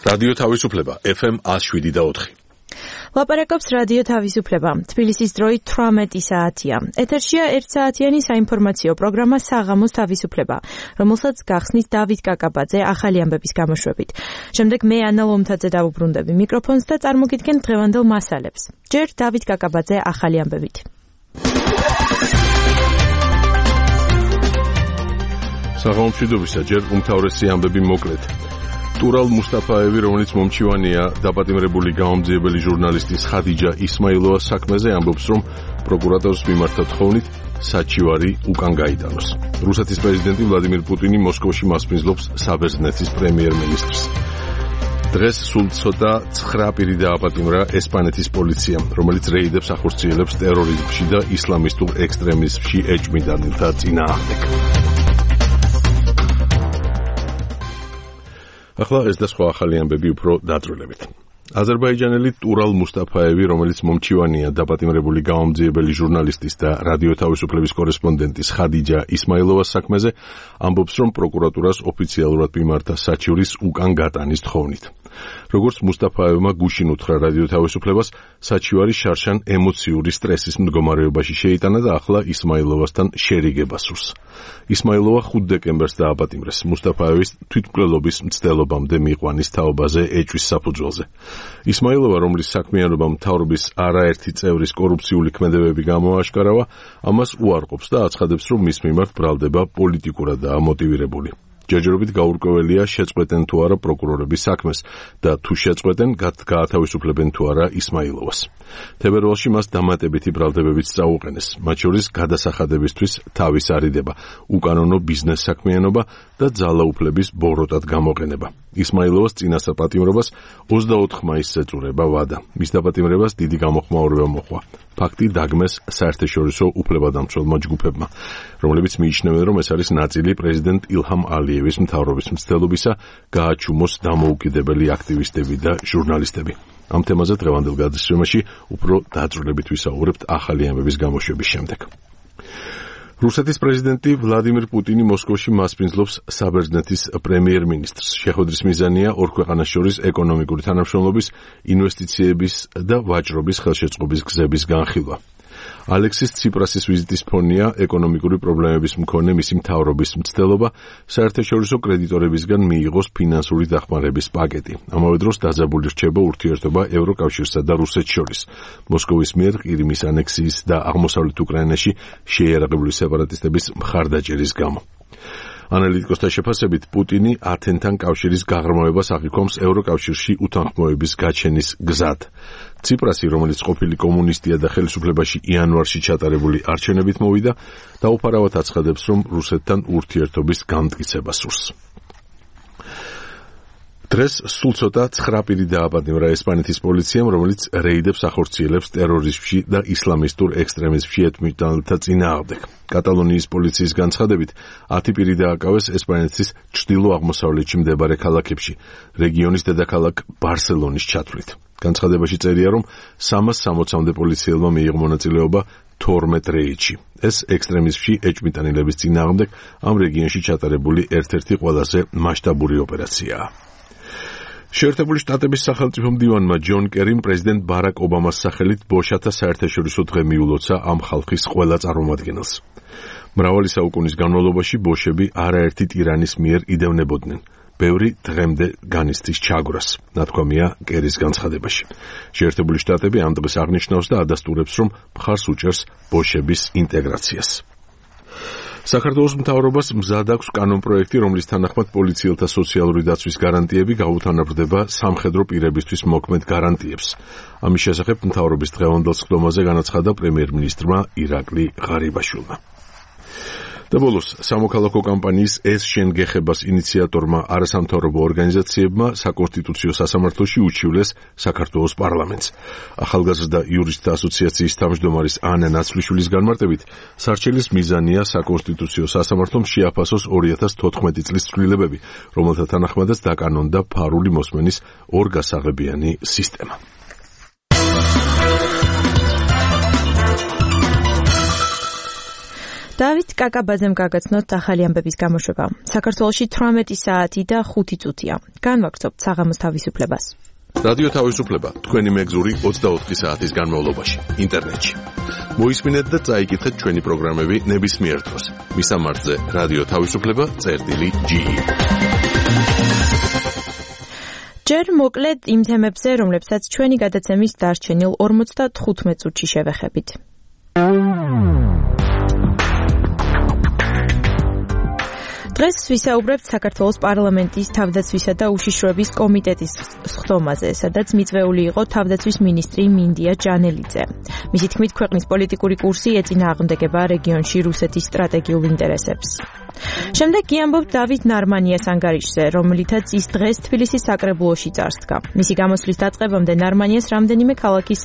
რადიო თავისუფლება FM 107.4. ლაპარაკობს რადიო თავისუფლება. თბილისის დროით 18 საათია. ეთერშია 1 საათიანი საინფორმაციო პროგრამა საღამოს თავისუფლება, რომელსაც გახსნის დავით კაკაბაძე ახალი ამბების გამოშვებით. შემდეგ მე ანა ლომთაძე დავუბრუნდები მიკროფონს და წარმოგიდგენ დღევანდელ მასალებს. ჯერ დავით კაკაბაძე ახალი ამბებით. საღამომშვიდობისა ჯერ უმთავრესი ამბები მოკლედ. ტურალ მუსტაფაევი, რომელიც მომჩივანია დაპატიმრებული გამომძიებელი ჟურნალისტის ხადიჯა ისმაილოვას საქმეზე, ამბობს, რომ პროკურატორის მიმართა თხოვნით საჩივარი უკან გაიტანოს. რუსეთის პრეზიდენტი ვლადიმირ პუტინი მოსკოვში მასპინძლობს საბერძნეთის პრემიერ-მინისტრს. დღეს სულ ცოტა 9 პირი დააპატიმრა ესპანეთის პოლიციამ, რომელიც რეიდებს ახორციელებს ტერორიზმში და ისლამისტურ ექსტრემიზმში ეჭვმიტანილთა წინააღმდეგ. ახლა ეს და სხვა ახალი ამბები უფრო დაწვრილებით. აზერბაიჯანელი ტურალ მუსტაფაევი, რომელიც მომჩივანია დაპატიმრებული გამომძიებელი ჟურნალისტის და რადიო თავისუფლების კორესპონდენტის ხადიჯა ისმაილოვას საქმეზე, ამბობს, რომ პროკურატურას ოფიციალურად მიმართა საჩივრის უკან გატანის თხოვნით. როგორც მუსტაფაევმა გუშინ უთხრა რადიო თავისუფლებას, საჩივარი შარშან ემოციური სტრესის მდგომარეობაში შეიტანა და ახლა ისმაილოვასთან შერიგება სურს. ისმაილოვა 5 დეკემბერს დააპატიმრეს მუსტაფაევის თვითმკვლელობის მცდელობამდე მიიყვანის თაობაზე ეჭვის საფუძველზე. ისმაილოვა, რომლის საქმიანობა მთავრობის არაერთი წევრის კორუფციული ქმედებები გამოააშკარავა, ამას უარყოფს და აცხადებს, რომ მის მიმართ ბრალდება პოლიტიკურადაა მოტივირებული. ჯერჯერობით გაურკვეველია შეწყვეტენ თუ არა პროკურორების საქმეს და თუ შეწყვეტენ, გაათავისუფლებენ თუ არა ისმაილოვას. თებერვალში მას დამატებითი ბრალდებებიც წაუყენეს, მათ შორის გადასახადებისთვის თავის არიდება, უკანონო ბიზნეს საქმიანობა და ძალაუფლების ბოროტად გამოყენება. ისმაილოვას წინასაპატიმრობას 24 მაისს ეწურება ვადა. მის დაპატიმრებას დიდი გამოხმაურება მოჰყვა. ფაქტი დაგმეს საერთაშორისო უფლებადამცველმა ჯგუფებმა, რომლებიც მიიჩნევენ, რომ ეს არის ნაწილი პრეზიდენტ ილჰამ ალიევის მთავრობის მცდელობისა გააჩუმოს დამოუკიდებელი აქტივისტები და ჟურნალისტები. ამ თემაზე დღევანდელ გადაცემაში უფრო დაწვრილებით ვისაუბრებთ ახალი ამბების გამოშვების შემდეგ. რუსეთის პრეზიდენტი ვლადიმირ პუტინი მოსკოვში მასპინძლობს საბერძნეთის პრემიერ-მინისტრს. შეხვედრის მიზანია ორ ქვეყანას შორის ეკონომიკური თანამშრომლობის, ინვესტიციების და ვაჭრობის ხელშეწყობის გზების განხილვა. ალექსის ციპრასის ვიზიტის ფონია ეკონომიკური პრობლემების მქონე მისი მთავრობის მცდელობა საერთაშორისო კრედიტორებისგან მიიღოს ფინანსური დახმარების პაკეტი. ამავე დროს დაძაბული რჩება ურთიერთობა ევროკავშირსა და რუსეთს შორის. მოსკოვის მიერ ყირიმის ანექსიის და აღმოსავლეთ უკრაინაში შეიარაღებული სეპარატისტების მხარდაჭერის გამო. ანალიტიკოსთა შეფასებით, პუტინი ათენთან კავშირის გაღრმავებას აღიქვამს ევროკავშირში უთანხმოების გაჩენის გზად. ციპრასი, რომელიც ყოფილი კომუნისტია და ხელისუფლებაში იანვარში ჩატარებული არჩევნებით მოვიდა, დაუფარავად აცხადებს, რომ რუსეთთან ურთიერთობის განმტკიცება სურს. დღეს სულ ცოტა 9 პირი დააპატიმრა ესპანეთის პოლიციამ, რომელიც რეიდებს ახორციელებს ტერორიზმში და ისლამისტურ ექსტრემიზმში ეჭვმიტანილთა წინააღმდეგ. კატალონიის პოლიციის განცხადებით, 10 პირი დააკავეს ესპანეთის ჩრდილო-აღმოსავლეთში მდებარე ქალაქებში, რეგიონის დედაქალაქ ბარსელონის ჩათვლით. განცხადებაში წერია, რომ 360-მდე პოლიციელმა მიიღო მონაწილეობა 12 რეიდში. ეს ექსტრემიზმში ეჭვმიტანილების წინააღმდეგ ამ რეგიონში ჩატარებული ერთ-ერთი ყველაზე მასშტაბური ოპერაციაა. შეერთებული შტატების სახელმწიფო მდივანმა ჯონ კერიმ პრეზიდენტ ბარაკ ობამას სახელით ბოშათა საერთაშორისო დღე მიულოცა ამ ხალხის ყველა წარმომადგენელს. მრავალი საუკუნის განმავლობაში ბოშები არაერთი ტირანის მიერ იდევნებოდნენ. ბევრი დღემდე განიცდის ჩაგვრას, ნათქვამია კერის განცხადებაში. შეერთებული შტატები ამ დღეს აღნიშნავს და ადასტურებს, რომ მხარს უჭერს ბოშების ინტეგრაციას. საქართველოს მთავრობას მზად აქვს კანონპროექტი, რომლის თანახმად პოლიციელთა სოციალური დაცვის გარანტიები გაუთანაბრდება სამხედრო პირებისთვის მოქმედ გარანტიებს. ამის შესახებ მთავრობის დღევანდელ სხდომაზე განაცხადა პრემიერ-მინისტრმა ირაკლი ღარიბაშვილმა. და ბოლოს, სამოქალაქო კამპანიის ეს შენ გეხებას ინიციატორმა არასამთავრობო ორგანიზაციებმა საკონსტიტუციო სასამართლოში უჩივლეს საქართველოს პარლამენტს. ახალგაზრდა იურისტთა ასოციაციის თავმჯდომარის ანა ნაცვლიშვილის განმარტებით, სარჩელის მიზანია საკონსტიტუციო სასამართლომ შეაფასოს 2014 წლის ცვლილებები, რომელთა თანახმადაც დაკანონდა ფარული მოსმენის ორგასაღებიანი სისტემა. დავით კაკაბაძემ გაგაცნოთ ახალი ამბების გამოშვება. საქართველოში 18 საათი და 5 წუთია. განვაგრძობთ საღამოს თავისუფლებას. რადიო თავისუფლება თქვენი მეგზური 24 საათის განმავლობაში ინტერნეტში. მოისმინეთ და წაიკითხეთ ჩვენი პროგრამები ნებისმიერ დროს. მისამართზე რადიო თავისუფლება.ge. ჯერ მოკლედ იმ თემებზე, რომლებსაც ჩვენი გადაცემის დარჩენილ 55 წუთში შევეხებით. დღეს ვისაუბრებთ საქართველოს პარლამენტის თავდაცვისა და უშიშროების კომიტეტის სხდომაზე, სადაც მიწვეული იყო თავდაცვის მინისტრი მინდია ჯანელიძე. მისი თქმით, ქვეყნის პოლიტიკური კურსი ეწინააღმდეგება რეგიონში რუსეთის სტრატეგიულ ინტერესებს. შემდეგ კი ამბობთ დავით ნარმანიას ანგარიშზე, რომლითაც ის დღეს თბილისის საკრებულოში წარსდგა. მისი გამოსვლის დაწყებამდე ნარმანიას რამდენიმე ქალაქის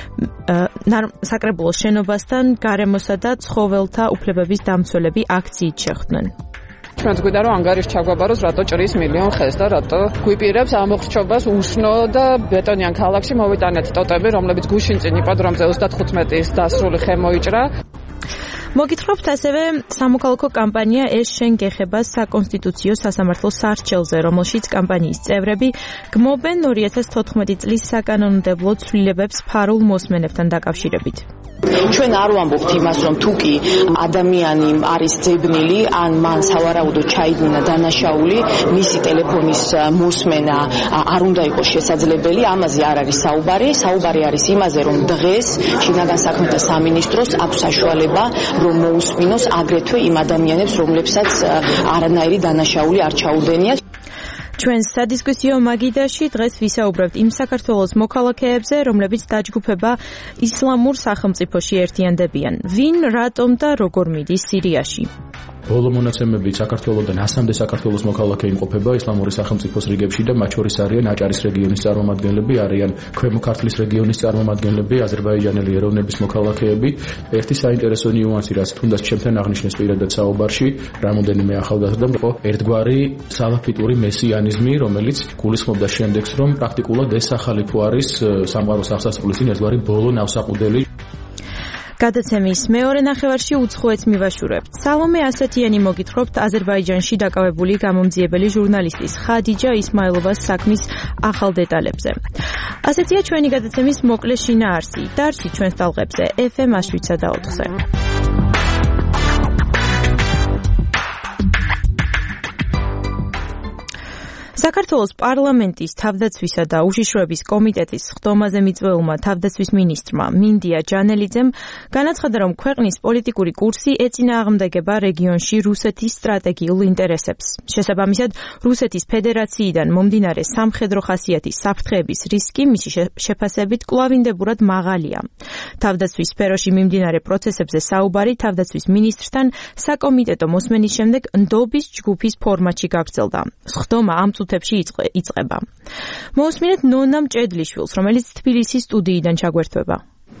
საკრებულოს შენობასთან გარემოსა და ცხოველთა უფლებების დამცველები აქციით შეხვდნენ. ჩვენც გვიდა რომ ანგარიში ჩაგვაბაროს რატო ჭრის მილიონ ხეს და რატო გვიპირებს ამოხრჩობას უშნო და ბეტონიან ქალაქში მოვიტანეთ ტოტები, რომლებიც გუშინ წინ იპოდრომზე 35-ის დასრული ხე მოიჭრა. მოგითხრობთ ასევე სამოქალაქო კამპანია ეს შენ გეხება საკონსტიტუციო სასამართლოს სარჩელზე, რომელშიც კამპანიის წევრები გმობენ 2014 წლის საკანონმდებლო ცვლილებებს ფარულ მოსმენებთან დაკავშირებით. ჩვენ არ ვამბობთ იმას, რომ თუ კი ადამიანი არის ძებნილი, ან მან სავარაუდოდ ჩაიდინა დანაშაული, მისი ტელეფონის მოსმენა არ უნდა იყოს შესაძლებელი, ამაზე არ არის საუბარი. საუბარი არის იმაზე, რომ დღეს შინაგან საქმეთა სამინისტროს აქვს საშუალება, რომ მოусმინოს აგრეთვე იმ ადამიანებს, რომლებსაც არანაირი დანაშაული არ ჩაუდენიათ. ჩვენს სადისკუსიო მაგიდაში დღეს ვისაუბრებთ იმ საქართველოს მოქალაქეებზე, რომლებიც დაჯგუფება ისლამურ სახელმწიფოში ერთიანდებიან. ვინ, რატომ და როგორ მიდის სირიაში? ბოლო მონაცემებით საქართველოდან 100-მდე საქართველოს მოქალაქე იმყოფება ისლამური სახელმწიფოს რიგებში და მათ შორის არიან აჭარის რეგიონის წარმომადგენლები, არიან ქვემო ქართლის რეგიონის წარმომადგენლები, აზერბაიჯანელი ეროვნების მოქალაქეები. ერთი საინტერესო ნიუანსი, რაც თუნდაც ჩემთან აღნიშნეს პირადად საუბარში, რამოდენიმე ახალგაზრდა იყო ერთგვარი სალაფიტური მესიანიზმი, რომელიც გულისხმობდა შემდეგს, რომ პრაქტიკულად ეს სახალიფო არის სამყაროს აღსასრულის წინ ერთგვარი ბოლო ნავსაყუდელი. გადაცემის მეორე ნახევარში უცხოეთს მივაშურებთ. სალომე ასათიანი მოგითხრობთ აზერბაიჯანში დაკავებული გამომძიებელი ჟურნალისტის ხადიჯა ისმაილოვას საქმის ახალ დეტალებზე. ასეთია ჩვენი გადაცემის მოკლე შინაარსი. დარჩი ჩვენს ტალღებზე FM 107.4-ზე. საქართველოს პარლამენტის თავდაცვისა და უშიშროების კომიტეტის სხდომაზე მიწვეულმა თავდაცვის მინისტრმა მინდია ჯანელიძემ განაცხადა, რომ ქვეყნის პოლიტიკური კურსი ეწინააღმდეგება რეგიონში რუსეთის სტრატეგიულ ინტერესებს. შესაბამისად, რუსეთის ფედერაციიდან მომდინარე სამხედრო ხასიათის საფრთხეების რისკი მისი შეფასებით კვლავინდებურად მაღალია. თავდაცვის სფეროში მიმდინარე პროცესებზე საუბარი თავდაცვის მინისტრთან საკომიტეტო მოსმენის შემდეგ ნდობის ჯგუფის ფორმატში გაგრძელდა. სხდომა ამ იწყება. მოусმინეთ ნონა მჭედლიშვილს, რომელიც თბილისის სტუდიიდან ჩაგვერთვება.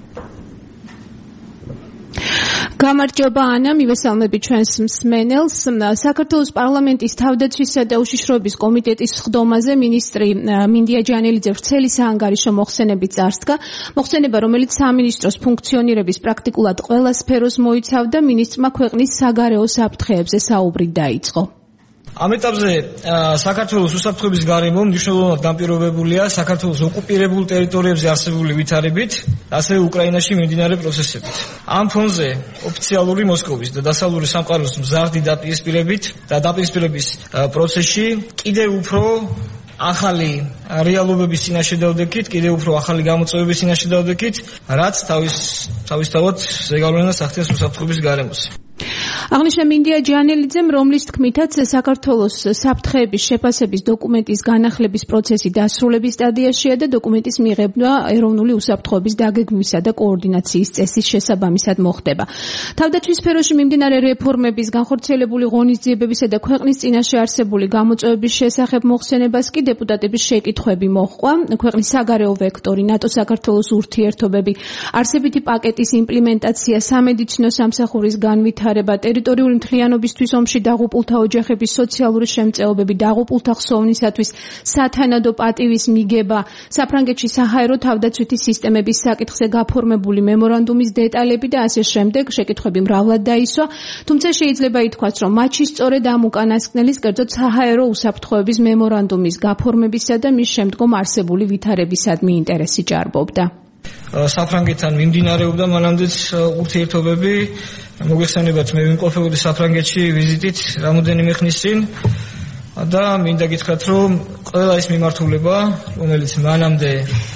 გამარჯობა ანა, მივესალმები ჩვენს მსმენელს. საქართველოს პარლამენტის თავდაცვისა და უშიშროების კომიტეტის სხდომაზე მინისტრი მინდია ჯანელიძე ვრცელი საანგარიშო მოხსენებით წარსდგა. მოხსენება, რომელიც სამინისტროს ფუნქციონირების პრაქტიკულად ყველა სფეროს მოიცავდა, მინისტრმა ქვეყნის საგარეო საფრთხეებზე საუბრით დაიწყო. ამ ეტაპზე საქართველოს უსაფრთხოების გარემო მნიშვნელოვნად განპირობებულია საქართველოს ოკუპირებულ ტერიტორიებზე არსებული ვითარებით, ასევე უკრაინაში მიმდინარე პროცესებით. ამ ფონზე ოფიციალური მოსკოვის და დასავლური სამყაროს მზარდი დაპირისპირების პროცესში კიდევ უფრო ახალი რეალობების წინაშე დავდექით, კიდევ უფრო ახალი გამოწვევების წინაშე დავდექით, რაც თავისთავად ზეგავლენას ახდენს უსაფრთხოების გარემოს. აღნიშნა მინდია ჯანელიძემ, რომლის თქმითაც საქართველოს საფრთხეების შეფასების დოკუმენტის განახლების პროცესი დასრულების სტადიაშია და დოკუმენტის მიღება ეროვნული უსაფრთხოების დაგეგმვისა და კოორდინაციის წესის შესაბამისად მოხდება. თავდაცვის სფეროში მიმდინარე რეფორმების, განხორციელებული ღონისძიებებისა და ქვეყნის წინაშე არსებული გამოწვევების შესახებ მოხსენებას კი დეპუტატების შეკითხვები მოჰყვა. ქვეყნის საგარეო ვექტორი, ნატო-საქართველოს ურთიერთობები, არსებითი პაკეტის იმპლემენტაცია, სამედიცინო სამსახურის განვითარება, ტერიტორიული მთლიანობისთვის ომში დაღუპულთა ოჯახების სოციალური შემწეობები, დაღუპულთა ხსოვნისათვის სათანადო პატივის მიგება, საფრანგეთში საჰაერო თავდაცვითი სისტემების საკითხზე გაფორმებული მემორანდუმის დეტალები და ასე შემდეგ შეკითხვები მრავლად დაისვა, თუმცა შეიძლება ითქვას, რომ მათში სწორედ ამ უკანასკნელის, კერძოდ საჰაერო უსაფრთხოების მემორანდუმის გაფორმებისა და მის შემდგომ არსებული ვითარებისადმი ინტერესი ჭარბობდა. საფრანგეთთან მიმდინარეობდა მანამდეც ურთიერთობები. მოგეხსენებათ, მე ვიმყოფებოდი საფრანგეთში ვიზიტით რამოდენიმე ხნის წინ და მინდა გითხრათ, რომ ყველა ის მიმართულება, რომელიც მანამდე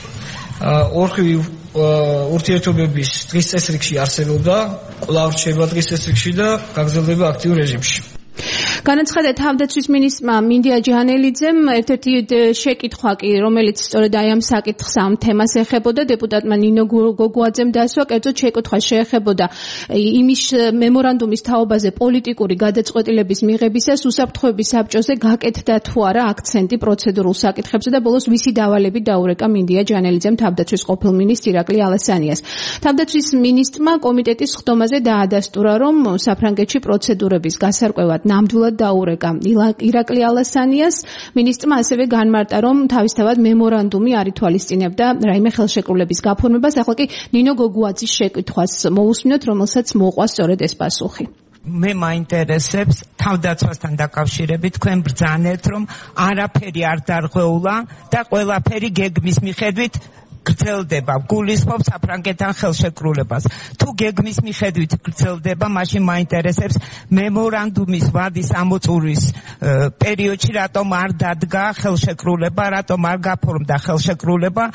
ორხივი ურთიერთობების დღის წესრიგში არსებობდა, კვლავ რჩება დღის წესრიგში და გაგრძელდება აქტიურ რეჟიმში. განაცხადა თავდაცვის მინისტრმა მინდია ჯანელიძემ ერთ-ერთი შეკითხვა კი, რომელიც სწორედ აი ამ საკითხს ამ თემას ეხებოდა, დეპუტატმა ნინო გოგუაძემ დასვა, კერძოდ შეკითხვა შეეხებოდა იმის მემორანდუმის თაობაზე პოლიტიკური გადაწყვეტილების მიღებისას უსაფრთხოების საბჭოზე გაკეთდა თუ არა აქცენტი პროცედურულ საკითხებზე და ბოლოს ვისი დავალებით დაურეკა მინდია ჯანელიძემ თავდაცვის ყოფილ მინისტრ ირაკლი ალესანიას. თავდაცვის მინისტრმა კომიტეტის ხდომაზე დაადასტურა, რომ საფრანგეთში პროცედურების გასარკვევად ნამდვილად დაურეკა ირაკლი ალესანიას. მინისტრმა ასევე განმარტა, რომ თავისთავად მემორანდუმი არ ითვალისწინებდა რაიმე ხელშეკრულების გაფორმებას. ახლა კი ნინო გოგუაძის შეკითხვას მოусმინოთ, რომელსაც მოყვა სწორედ ეს პასუხი. მე მაინტერესებს თავდაცვასთან დაკავშირებით თქვენ ბრძანეთ, რომ არაფერი არ დარღვეულა და ყველაფერი გეგმის მიხედვით გრძელდება, გულისხმობს საფრანგეთთან ხელშეკრულებას. თუ გეგმის მიხედვით გრძელდება, მაშინ მაინტერესებს მემორანდუმის ვადის ამოწურვის პერიოდში რატომ არ დადგა ხელშეკრულება, რატომ არ გაფორმდა ხელშეკრულება.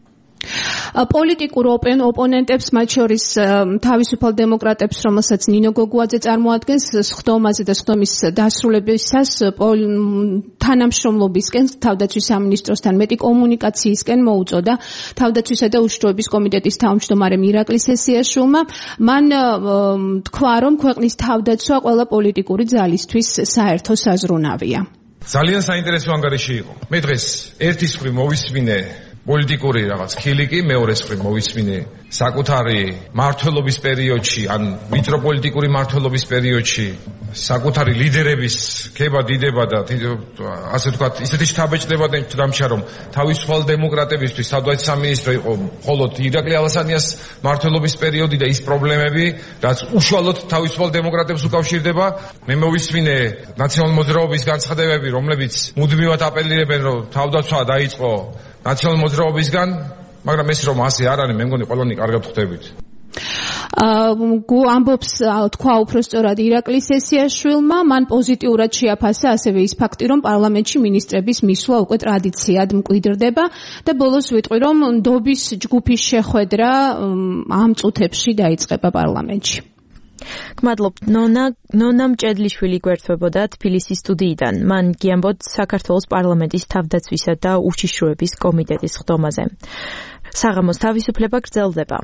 პოლიტიკურ ოპონენტებს, მათ შორის თავისუფალ დემოკრატებს, რომელსაც ნინო გოგუაძე წარმოადგენს, სხდომაზე და სხდომის დასრულებისას თანამშრომლობისკენ, თავდაცვის სამინისტროსთან მეტი კომუნიკაციისკენ მოუწოდა თავდაცვისა და უშიშროების კომიტეტის თავმჯდომარემ ირაკლი სესიაშვილმა. მან თქვა, რომ ქვეყნის თავდაცვა ყველა პოლიტიკური ძალისთვის საერთო საზრუნავია. ძალიან საინტერესო ანგარიში იყო. მე დღეს ერთის მხრივ მოვისმინე პოლიტიკური რაღაც ხილიკი, მეორეს მხრივ მოვისმინე საკუთარი მმართველობის პერიოდში, ან მიტროპოლიტიკური მმართველობის პერიოდში საკუთარი ლიდერების ქება, დიდება და ასე ვთქვათ, ისეთი შთაბეჭდება დამჩა, რომ თავისუფალ დემოკრატებისთვის თავდაცვის სამინისტრო იყო მხოლოდ ირაკლი ალესანიას მმართველობის პერიოდი და ის პრობლემები, რაც უშუალოდ თავისუფალ დემოკრატებს უკავშირდება. მე მოვისმინე ნაციონალურ მოძრაობის განცხადებები, რომლებიც მუდმივად აპელირებენ, რომ თავდაცვა დაიწყო ნაციონალურ მოძრაობისგან, მაგრამ ეს რომ ასე არ არის, მე მგონი ყველანი კარგად ხვდებით. ამბობს თქვა უფრო სწორად ირაკლი სესიაშვილმა, მან პოზიტიურად შეაფასა ასევე ის ფაქტი, რომ პარლამენტში მინისტრების მისვლა უკვე ტრადიციად მკვიდრდება და ბოლოს ვიტყვი, რომ ნდობის ჯგუფის შეხვედრა ამ წუთებში დაიწყება პარლამენტში. გმადლობთ ნონა მჭედლიშვილი გვერდთვებოდა თბილისის სტუდიიდან. მან გიამბოთ საქართველოს პარლამენტის თავდაცვისა და უშიშროების კომიტეტის ხდომაზე. საღამოს თავისუფლება გრძელდება.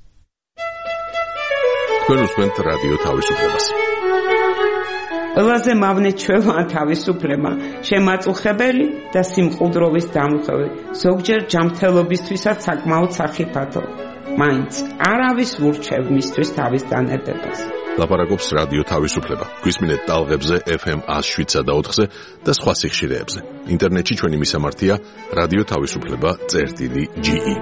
თქვენ უსმენთ რადიო თავისუფლებას. ყველაზე მავნე ჩვევა თავისუფლება, შემაწუხებელი და სიმყუდროვის დამხევი, ზოგჯერ ჯანმრთელობისთვისაც საკმაოდ სახიფათო. მაინც არავის ურჩევ მისთვის თავის დანებებას. ლაპარაკობს რადიო თავისუფლება. გვისმინეთ ტალღებზე FM 107.4-ზე და სხვა სიხშირეებზე. ინტერნეტში ჩვენი მისამართია რადიო თავისუფლება.ge.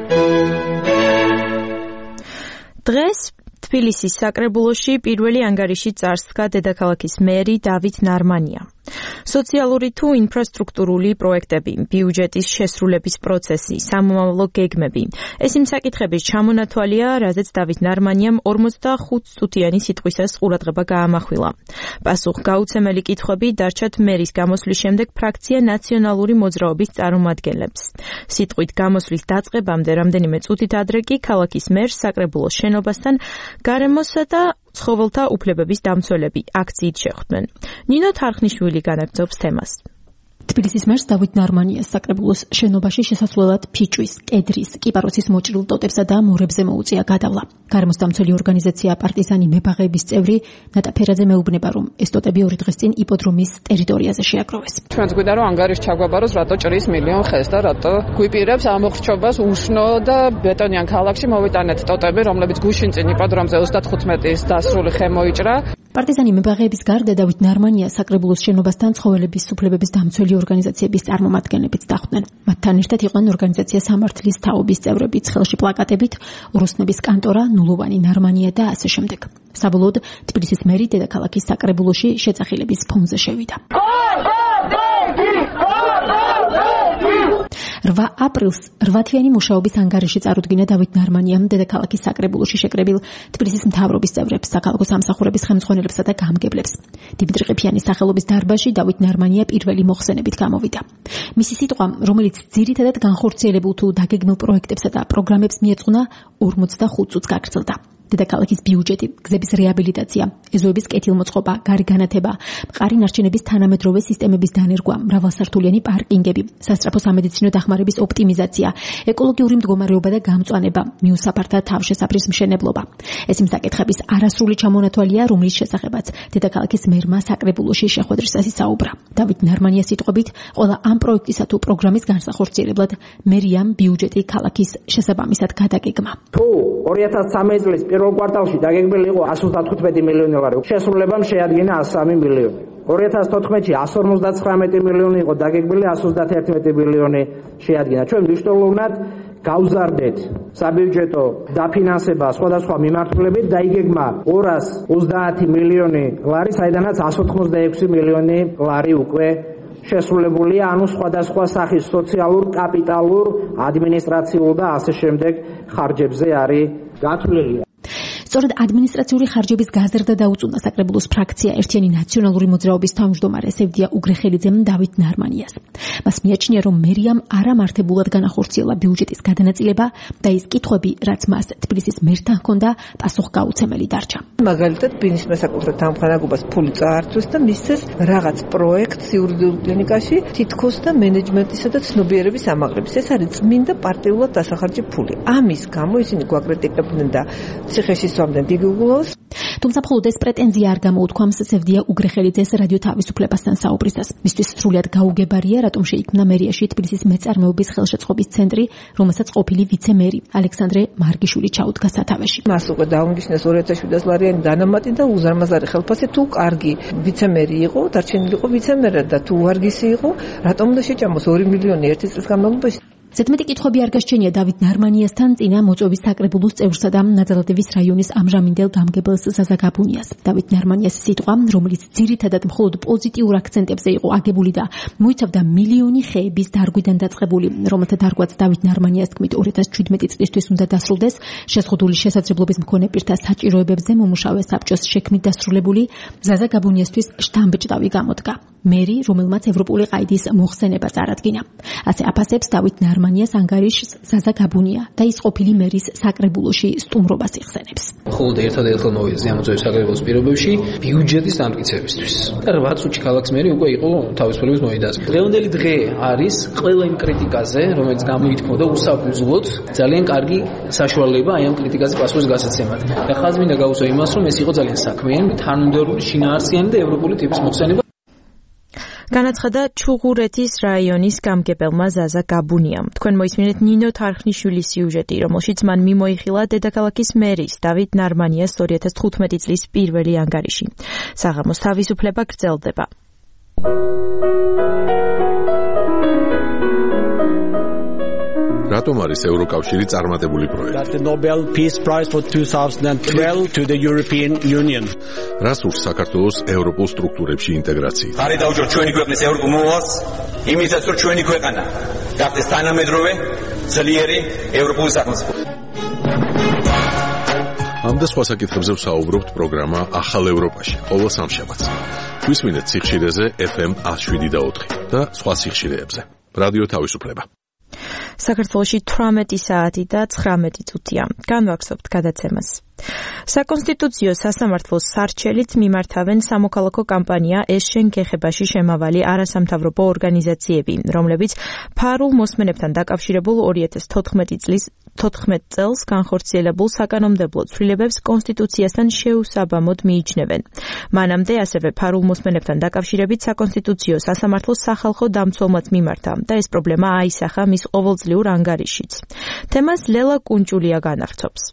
დღეს თბილისის საკრებულოში პირველი ანგარიში წარსდგა დედაქალაქის მერი დავით ნარმანია. სოციალური თუ ინფრასტრუქტურული პროექტები, ბიუჯეტის შესრულების პროცესი, სამომავლო გეგმები. ეს იმ საკითხების ჩამონათვალია, რაზეც დავით ნარმანიამ 45 წუთიანი სიტყვისას ყურადღება გაამახვილა. პასუხგაუცემელი კითხვები დარჩათ მერის გამოსვლის შემდეგ ფრაქცია ნაციონალური მოძრაობის წარმომადგენლებს. სიტყვით გამოსვლის დაწყებამდე რამდენიმე წუთით ადრე კი ქალაქის მერს საკრებულოს შენობასთან გარემოსა და ცხოველთა უფლებების დამცველები აქციით შეხვდნენ. ნინო თარხნიშვილი განაგრძობს თემას. თბილისის მერს დავით ნარმანიას საკრებულოს შენობაში შესასვლელად ფიჭვის, კედრის, კიპაროსის მოჭრილ ტოტებსა და მორებზე მოუწია გადავლა. გარემოსდამცველი ორგანიზაცია პარტიზანი მებაღეების წევრი ნატა ფერაძე მეუბნება, რომ ეს ტოტები 2 დღის წინ იპოდრომის ტერიტორიაზე შეაგროვეს. ჩვენც გვიდა რომ ანგარიში ჩაგვაბაროს, რატო ჭრის მილიონ ხეს და რატო გვიპირებს ამოხრჩობას უშნო და ბეტონიან ქალაქში მოვიტანეთ ტოტები, რომლებიც გუშინ წინ იპოდრომზე 35-ის დასრული ხე მოიჭრა. პარტიზანი მებაღეების გარდა დავით ნარმანია საკრებულოს შენობასთან ცხოველების უფლებების დამცველი ორგანიზაციების წარმომადგენლებიც დახვდნენ. მათთან ერთად იყვნენ ორგანიზაცია სამართლის თაობის წევრებიც, ხელში პლაკატებით რუსნების კანტორა, ნულოვანი ნარმანია და ასე შემდეგ. საბოლოოდ თბილისის მერი დედაქალაქის საკრებულოში შეწახილების ფონზე შევიდა. 8 აპრილს 8-თვიანი მუშაობის ანგარიში წარუდგინა დავით ნარმანიამ დედაქალაქის საკრებულოში შეკრებილ თბილისის მთავრობის წევრებს, საქალაქო სამსახურების ხელმძღვანელებსა და გამგებლებს. დიმიტრი ყიფიანის სახელობის დარბაზში დავით ნარმანია პირველი მოხსენებით გამოვიდა. მისი სიტყვა, რომელიც ძირითადად განხორციელებულ თუ დაგეგმილ პროექტებსა და პროგრამებს მიეძღვნა, 45 წუთს გაგრძელდა. დედაქალაქის ბიუჯეტი, გზების რეაბილიტაცია, ეზოების კეთილმოწყობა, გარი განათება, მყარი ნარჩენების თანამედროვე სისტემების დანერგვა, მრავალსართულიანი პარკინგები, სასწრაფო სამედიცინო დახმარების ოპტიმიზაცია, ეკოლოგიური მდგომარეობა და გამწვანება, მიუსაფართა თავშესაფრის მშენებლობა. ეს იმ საკითხების არასრული ჩამონათვალია, რომლის შესახებაც დედაქალაქის მერმა საკრებულოში შეხვედრისას ისაუბრა. დავით ნარმანიას სიტყვებით, ყველა ამ პროექტისა თუ პროგრამის განსახორციელებლად მერიამ ბიუჯეტი ქალაქის შესაბამისად გადაგეგმა. 2013 წლის პირველ კვარტალში დაგეგმილი იყო 115 მილიონი ლარი. შესრულებამ შეადგინა 103 მილიონი. 2014-ში 159 მილიონი იყო დაგეგმილი, 131 მილიონი შეადგინა. ჩვენ მნიშვნელოვნად გავზარდეთ საბიუჯეტო დაფინანსება სხვადასხვა მიმართულებით, დაიგეგმა 230 მილიონი ლარი, საიდანაც 186 მილიონი ლარი უკვე შესრულებულია, ანუ სხვადასხვა სახის სოციალურ, კაპიტალურ, ადმინისტრაციულ და ასე შემდეგ ხარჯებზე არის გათვლილი. სწორედ ადმინისტრაციული ხარჯების გაზრდა დაუწუნდა საკრებულოს ფრაქცია ერთიანი ნაციონალური მოძრაობის თავმჯდომარე სევდია უგრეხელიძემ დავით ნარმანიას. მას მიაჩნია, რომ მერიამ არამართებულად განახორციელა ბიუჯეტის გადანაწილება და ის კითხვები, რაც მას თბილისის მერთან ჰქონდა, პასუხგაუცემელი დარჩა. მაგალითად, ბინის მასაკუთრებელ დამხმარებობას ფული წაართვეს და მისცეს რაღაც პროექტს იურიდიულ კლინიკაში თითქოს და მენეჯმენტისა და ცნობიერების ამაღლების. ეს არის წმინდა პარტიულად დასახარჯი ფული. ამის გამო ისინი გვაკრიტიკებდნენ და ციხეში თუმცა მხოლოდ ეს პრეტენზია არ გამოუთქვამს სევდია უგრეხელიძეს რადიო თავისუფლებასთან საუბრისას. მისთვის სრულად გაუგებარია, რატომ შეიქმნა მერიაში თბილისის მეწარმეობის ხელშეწყობის ცენტრი, რომელსაც ყოფილი ვიცე-მერი ალექსანდრე მარგიშვილი ჩაუდგა სათავეში. მას უკვე დაუნგიშნეს 2700 ლარიანი დანამატი და უზარმაზარი ხელფასი. თუ კარგი ვიცე-მერი იყო, დარჩენილი იყო ვიცე-მერად და თუ ვარგისი იყო, რატომ უნდა შეჭამოს 2 მილიონი ერთი წლის განმავლობაში? ზედმეტი კითხვები არ გასჩენია დავით ნარმანიასთან წინა მოწვევის საკრებულოს წევრსა და ნაძალადევის რაიონის ამჟამინდელ გამგებელს ზაზა გაბუნიას. დავით ნარმანიას სიტყვა, რომელიც ძირითადად მხოლოდ პოზიტიურ აქცენტებზე იყო აგებული და მოიცავდა მილიონი ხეების დარგვიდან დაწყებული, რომელთა დარგვაც დავით ნარმანიას თქმით 2017 წლისთვის უნდა დასრულდეს, შეზღუდული შესაძლებლობის მქონე პირთა საჭიროებებზე მომუშავე საბჭოს შექმნით დასრულებული ზაზა გაბუნიასთვის შთამბეჭდავი გამოდგა. მერი, რომელმაც ევროპული ყაიდის მოხსენება წარადგინა. ასე აფასებს დავით ნარმანიას ანგარიშს ზაზა გაბუნია და ის ყოფილი მერის საკრებულოში სტუმრობას იხსენებს. მხოლოდ ერთადერთ მოვიდეს ამოწევს საკრებულოს პირობებში ბიუჯეტის დამტკიცებისთვის. და 8 წუთში ქალაქის მერი უკვე იყო თავისუფლების მოედანზე. დღევანდელი დღე არის ყველა იმ კრიტიკაზე, რომელიც გამოითქმოდა უსაფუძვლოდ, ძალიან კარგი საშუალება აი ამ კრიტიკაზე პასუხის გასაცემად. და ხაზ მინდა გავუსვა იმას, რომ ეს იყო ძალიან საქმიანი, თანმიმდევრული, შინაარსიანი და ევროპული ტიპის მოხსენება. განაცხადა ჩუღურეთის რაიონის გამგებელმა ზაზა გაბუნიამ. თქვენ მოისმინეთ ნინო თარხნიშვილის სიუჟეტი, რომელშიც მან მიმოიხილა დედაქალაქის მერის დავით ნარმანიას 2015 წლის პირველი ანგარიში. საღამოს თავისუფლება გრძელდება. რატომ არის ევროკავშირი წარმატებული პროექტი? The Nobel Peace Prize for 2012 to the European Union. რას ურს საქართველოს ევროპულ სტრუქტურებში ინტეგრაცია? ხარი დაუჭიროთ ჩვენი ქვეყნის ევროპულ მოვალს, იმისაც რომ ჩვენი ქვეყანა გახდეს თანამედროვე, ძლიერი ევროპული სახელმწიფო. ამ და სხვა საკითხებზე ვსაუბრობთ პროგრამა ახალ ევროპაში, ყოველ სამშაბათს. გვისმინეთ სიხშირეზე FM 107.4 და სხვა სიხშირეებზე. რადიო თავისუფლება. საქართველოში 18 საათი და 19 წუთია. განვაცხობთ გადაცემას. საკონსტიტუციო სასამართლოს სარჩელით მიმართავენ სამოქალაქო კამპანია ეს შენ გეხებაში შემავალი არასამთავრობო ორგანიზაციები, რომლებიც ფარულ მოსმენებთან დაკავშირებულ 2014 წელს განხორციელებულ საკანონმდებლო ცვლილებებს კონსტიტუციასთან შეუსაბამოდ მიიჩნევენ. მანამდე ასევე ფარულ მოსმენებთან დაკავშირებით საკონსტიტუციო სასამართლოს სახალხო დამცველმაც მიმართა და ეს პრობლემა აისახა მის ყოველწლიურ ანგარიშიც. თემას ლელა კუნჭულია განახცობს.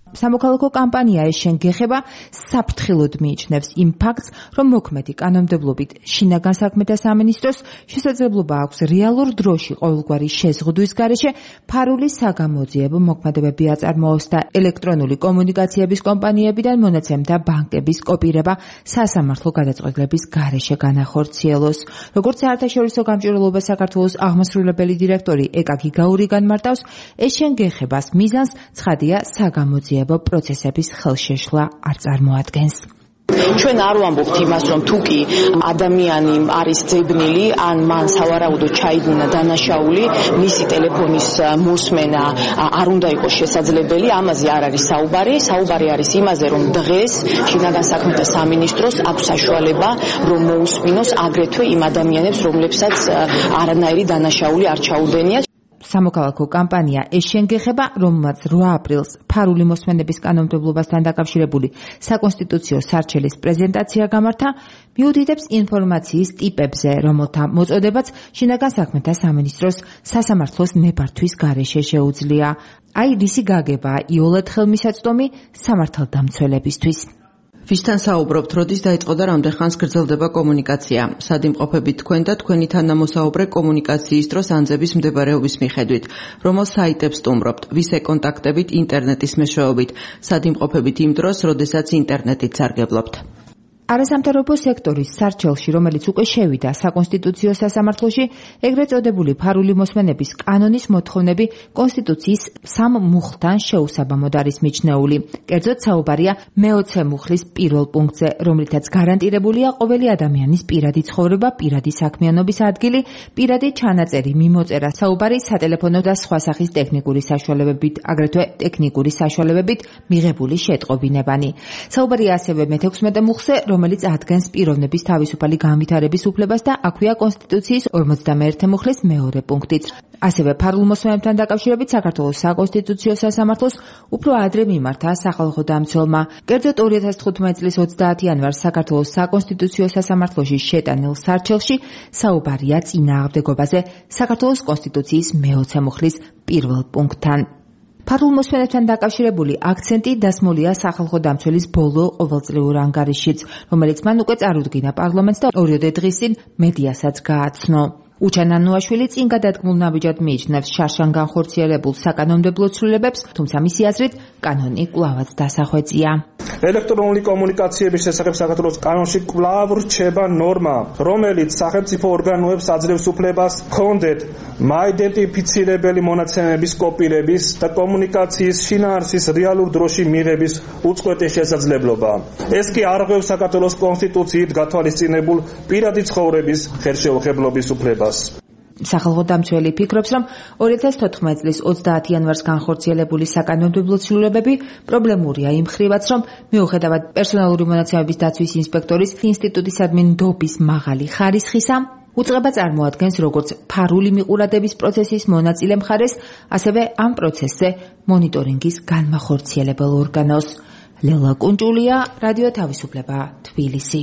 სამოქალაქო კამპანია ეშენ გეხება საფრთხილოდ მიიჩნევს იმ ფაქტს, რომ მოქმედი კანონმდებლობით შინაგან საქმეთა სამინისტროს შესაძლებლობა აქვს რეალურ დროში ყოველგვარი შეზღუდვის გარეშე ფარული საგამოძიებო მოქმედებები აწარმოოს და ელექტრონული კომუნიკაციების კომპანიებიდან მონაცემთა ბანკების კოპირება სასამართლო გადაწყვეტილების გარეშე განახორციელოს. როგორც საერთაშორისო გამჭვირვალობა საქართველოს აღმასრულებელი დირექტორი ეკა გიგაური განმარტავს, ეშენ გეხებას მიზანს ცხადია საგამოძიებო პროცესების ხელშეშლა არ წარმოადგენს. ჩვენ არ ვამბობთ იმას, რომ თუ კი ადამიანი არის ძებნილი, ან მან სავარაუდოდ ჩაიდინა დანაშაული, მისი ტელეფონის მოსმენა არ უნდა იყოს შესაძლებელი, ამაზე არ არის საუბარი. საუბარი არის იმაზე, რომ დღეს შინაგან საქმეთა სამინისტროს აქვს საშუალება, რომ მოусმინოს აგრეთვე იმ ადამიანებს, რომლებსაც არანაირი დანაშაული არ ჩაუდენია. სამოქალაქო კამპანია ეშენ გეხება, რომელმაც 8 აპრილს ფარული მოსმენების კანონმდებლობასთან დაკავშირებული საკონსტიტუციო სარჩელის პრეზენტაცია გამართა, მიუთითებს ინფორმაციის ტიპებზე, რომელთა მოწოდებაც შინაგან საქმეთა სამინისტროს სასამართლოს ნებართვის გარეშე შეუძლია. აი რისი გაგებაა იოლად ხელმისაწვდომი სამართალდამცველებისთვის. ვისთან საუბრობთ, როდის დაიწყო და რამდენ ხანს გრძელდება კომუნიკაცია? სად იმყოფებით თქვენ და თქვენი თანამოსაუბრე კომუნიკაციის დროს ანძების მდებარეობის მიხედვით? რომელ საიტებს სტუმრობთ? ვის ეკონტაქტებით ინტერნეტის მეშვეობით? სად იმყოფებით იმ დროს, როდესაც ინტერნეტით სარგებლობთ? არასამთავრობო სექტორის სარჩელში, რომელიც უკვე შევიდა საკონსტიტუციო სასამართლოში, ეგრეთ წოდებული ფარული მოსმენების კანონის მოთხოვნები კონსტიტუციის 3 მუხლთან შეუსაბამოდ არის მიჩნეული. კერძოდ საუბარია მე-20 მუხლის პირველ პუნქტზე, რომლითაც გარანტირებულია ყოველი ადამიანის პირადი ცხოვრება, პირადი საქმიანობის ადგილი, პირადი ჩანაწერი, მიმოწერა, საუბარი სატელეფონო და სხვა სახის ტექნიკური საშუალებებით, აგრეთვე ტექნიკური საშუალებებით მიღებული შეტყობინებანი. საუბარია ასევე მე-16 მუხლზე, რომელიც ადგენს პიროვნების თავისუფალი განვითარების უფლებას და აქვეა კონსტიტუციის 51 მუხლის მეორე პუნქტიც. ასევე ფარულ მოსმენებთან დაკავშირებით საქართველოს საკონსტიტუციო სასამართლოს უფრო ადრე მიმართა სახალხო დამცველმა. კერძოდ 2015 წლის 30 იანვარს საქართველოს საკონსტიტუციო სასამართლოში შეტანილ სარჩელში საუბარია წინააღმდეგობაზე საქართველოს კონსტიტუციის მე-20 მუხლის პირველ პუნქტთან. ფარულ მოსმენებთან დაკავშირებული აქცენტი დასმულია სახალხო დამცველის ბოლო ყოველწლიურ ანგარიშშიც, რომელიც მან უკვე წარუდგინა პარლამენტს და 2 დღის წინ მედიასაც გააცნო. უჩან ანუაშვილი წინ გადადგმულ ნაბიჯად მიიჩნევს შარშან განხორციელებულ საკანონმდებლო ცვლილებებს, თუმცა მისი აზრით კანონი კვლავაც დასახვეწია. ელექტრონული კომუნიკაციების შესახებ საქართველოს კანონში კვლავ რჩება ნორმა, რომელიც სახელმწიფო ორგანოებს აძლევს უფლებას ჰქონდეთ მაიდენტიფიცირებელი მონაცემების კოპირების და კომუნიკაციის შინაარსის რეალურ დროში მიღების უწყვეტი შესაძლებლობა. ეს კი არღვევს საქართველოს კონსტიტუციით გათვალისწინებულ პირადი ცხოვრების ხელშეუხებლობის უფლებას. სახალხო დამცველი ფიქრობს, რომ 2014 წლის 30 იანვარს განხორციელებული საკანონმდებლო ცვლილებები პრობლემურია იმ ხრივაც, რომ მიუხედავად პერსონალური მონაცემების დაცვის ინსპექტორის ინსტიტუტისადმი ნდობის მაღალი ხარისხისა, უწყება წარმოადგენს როგორც ფარული მიყურადების პროცესის მონაწილე მხარეს, ასევე ამ პროცესზე მონიტორინგის განმახორციელებელ ორგანოს. ლელა კუნჭულია, რადიო თავისუფლება, თბილისი.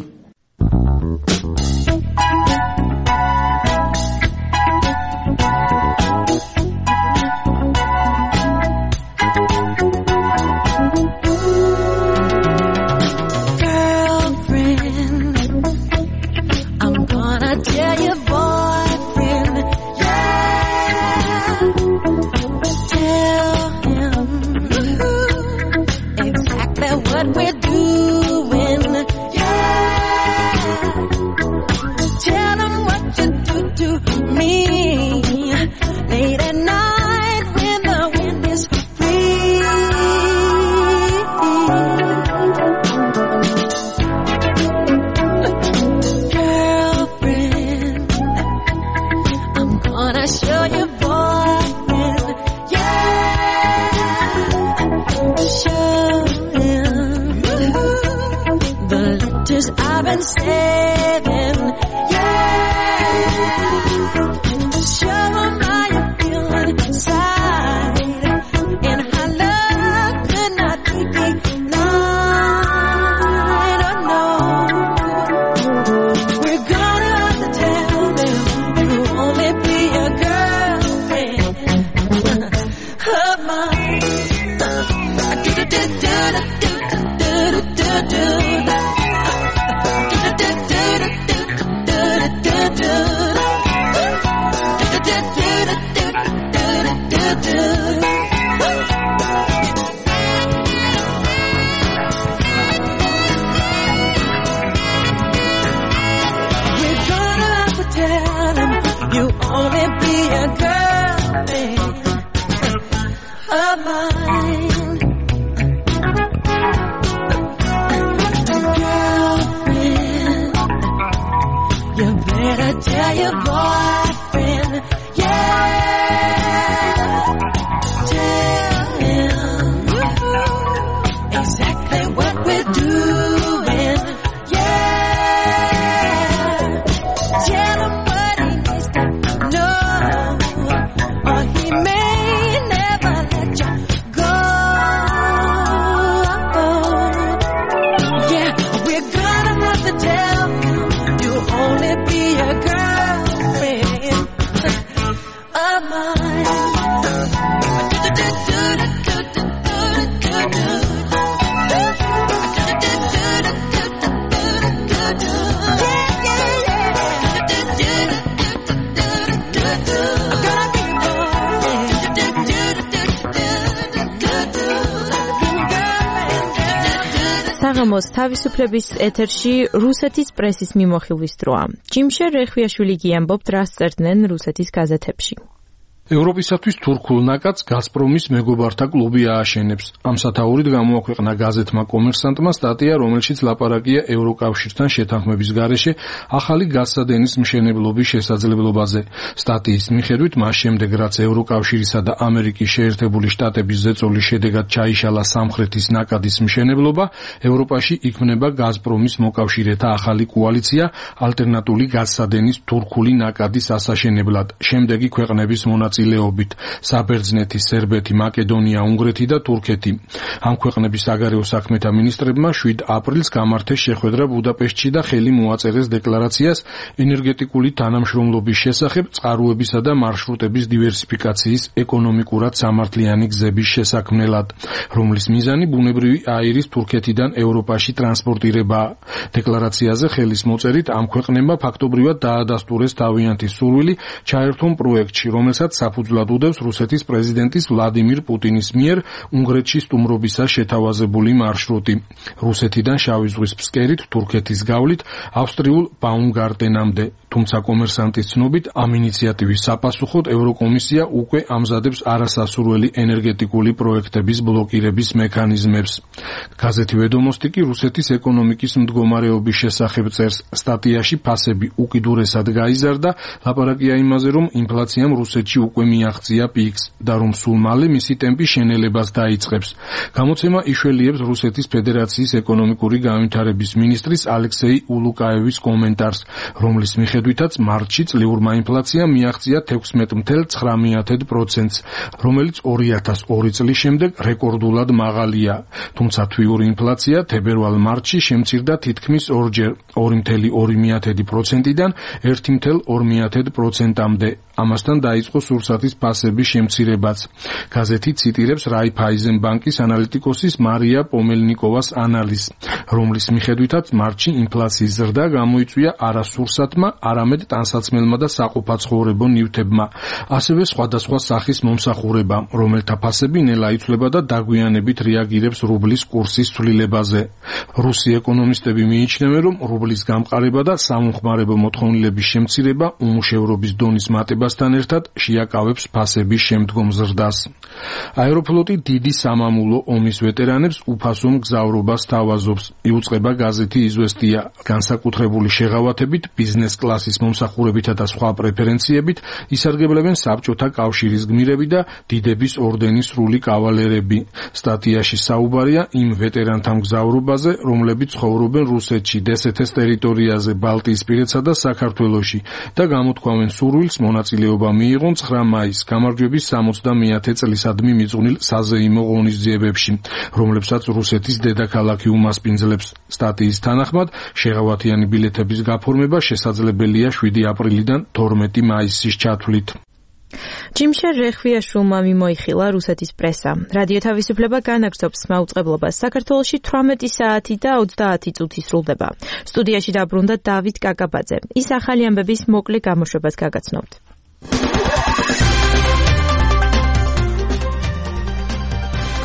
only be a girlfriend of mine. Girlfriend, you better tell your boyfriend, yeah, tell him exactly what we're doing, yeah, tell him what he needs to know, or he may never let you go. Yeah, we're gonna have to tell him you'll only be a girlfriend of mine. საღამოს თავისუფლების ეთერში რუსეთის პრესის მიმოხილვის დროა. ჯიმშერ რეხვიაშვილი გიამბობთ, რას წერდნენ რუსეთის გაზეთებში. ევროპისათვის თურქულ ნაკადს გაზპრომის მეგობართა კლუბი ააშენებს. ამ სათაურით გამოაქვეყნა გაზეთმა კომერსანტმა სტატია, რომელშიც ლაპარაკია ევროკავშირთან შეთანხმების გარეშე ახალი გაზსადენის მშენებლობის შესაძლებლობაზე. სტატიის მიხედვით, მას შემდეგ, რაც ევროკავშირისა და ამერიკის შეერთებული შტატების ზეწოლის შედეგად ჩაიშალა სამხრეთის ნაკადის მშენებლობა, ევროპაში იქმნება გაზპრომის მოკავშირეთა ახალი კოალიცია ალტერნატიული გაზსადენის თურქული ნაკადის ასაშენებლად. შემდეგი ქვეყნების წილეობით საბერძნეთი, სერბეთი, მაკედონია, უნგრეთი და თურქეთი. ამ ქვეყნების საგარეო საქმეთა მინისტრებმა 7 აპრილს გამართეს შეხვედრა ბუდაპეშტში და ხელი მოაწერეს დეკლარაციას ენერგეტიკული თანამშრომლობის შესახებ წყაროებისა და მარშრუტების დივერსიფიკაციის ეკონომიკურად სამართლიანი გზების შესაქმნელად, რომლის მიზანი ბუნებრივი აირის თურქეთიდან ევროპაში ტრანსპორტირებაა. დეკლარაციაზე ხელის მოწერით ამ ქვეყნებმა ფაქტობრივად დაადასტურეს თავიანთი სურვილი ჩაერთონ პროექტში, რომელსაც საფუძვლად უდევს რუსეთის პრეზიდენტის ვლადიმირ პუტინის მიერ უნგრეთში სტუმრობისას შეთავაზებული მარშრუტი. რუსეთიდან შავი ზღვის ფსკერით თურქეთის გავლით ავსტრიულ ბაუმგარტენამდე. თუმცა კომერსანტის ცნობით, ამ ინიციატივის საპასუხოდ ევროკომისია უკვე ამზადებს არასასურველი ენერგეტიკული პროექტების ბლოკირების მექანიზმებს. გაზეთი ვედომოსტი კი რუსეთის ეკონომიკის მდგომარეობის შესახებ წერს. სტატიაში ფასები უკიდურესად გაიზარდა, ლაპარაკია იმაზე, რომ ინფლაციამ რუსეთში უკვე მიაღწია პიკს და რომ სულ მალე მისი ტემპი შენელებას დაიწყებს. გამოცემა იშველიებს რუსეთის ფედერაციის ეკონომიკური განვითარების მინისტრის ალექსეი ულუკაევის კომენტარს, რომლის მიხედვითაც მარტში წლიურმა ინფლაციამ მიაღწია 16.9%-ს, რომელიც 2002 წლის შემდეგ რეკორდულად მაღალია. თუმცა თვიური ინფლაცია თებერვალ-მარტში შემცირდა თითქმის ორჯერ, 2.2%-დან 1.2%-მდე. ამასთან დაიწყო სურსათის ფასების შემცირებაც. გაზეთი ციტირებს რაიფაიზენ ბანკის ანალიტიკოსის მარია პომელნიკოვას ანალიზს, რომლის მიხედვითაც მარტში ინფლაციის ზრდა გამოიწვია არა სურსათმა, არამედ ტანსაცმელმა და საყოფაცხოვრებო ნივთებმა, ასევე სხვადასხვა სახის მომსახურებამ, რომელთა ფასები ნელა იცვლება და დაგვიანებით რეაგირებს რუბლის კურსის ცვლილებაზე. რუსი ეკონომისტები მიიჩნევენ, რომ რუბლის გამყარება და სამომხმარებლო მოთხოვნილების შემცირება უმუშევრობის დონის მატებასთან ერთად შეაკავებს ფასების შემდგომ ზრდას. აეროფლოტი დიდი სამამულო ომის ვეტერანებს უფასო მგზავრობას თავაზობს. იუწყება გაზეთი იზვესტია. განსაკუთრებული შეღავათებით, ბიზნეს კლასის მომსახურებითა და სხვა პრეფერენციებით ისარგებლებენ საბჭოთა კავშირის გმირები და დიდების ორდენის სრული კავალერები. სტატიაში საუბარია იმ ვეტერანთა მგზავრობაზე, რომლებიც ცხოვრობენ რუსეთში, დსთ-ს ტერიტორიაზე, ბალტიისპირეთსა და საქართველოში და გამოთქვამენ სურვილს მონაწილეობა მიიღონ 9 მაისს გამარჯვების 60-მეათე წლისადმი მიძღვნილ საზეიმო ღონისძიებებში, რომლებსაც რუსეთის დედაქალაქი უმასპინძლებს. სტატიის თანახმად, შეღავათიანი ბილეთების გაფორმება შესაძლებელია 7 აპრილიდან 12 მაისის ჩათვლით. ჯიმშერ რეხვიაშვილმა მიმოიხილა რუსეთის პრესა. რადიო თავისუფლება განაგრძობს მაუწყებლობას. საქართველოში 18 საათი და 30 წუთი სრულდება. სტუდიაში დაბრუნდა დავით კაკაბაძე. ის ახალი ამბების მოკლე გამოშვებას გაგაცნობთ.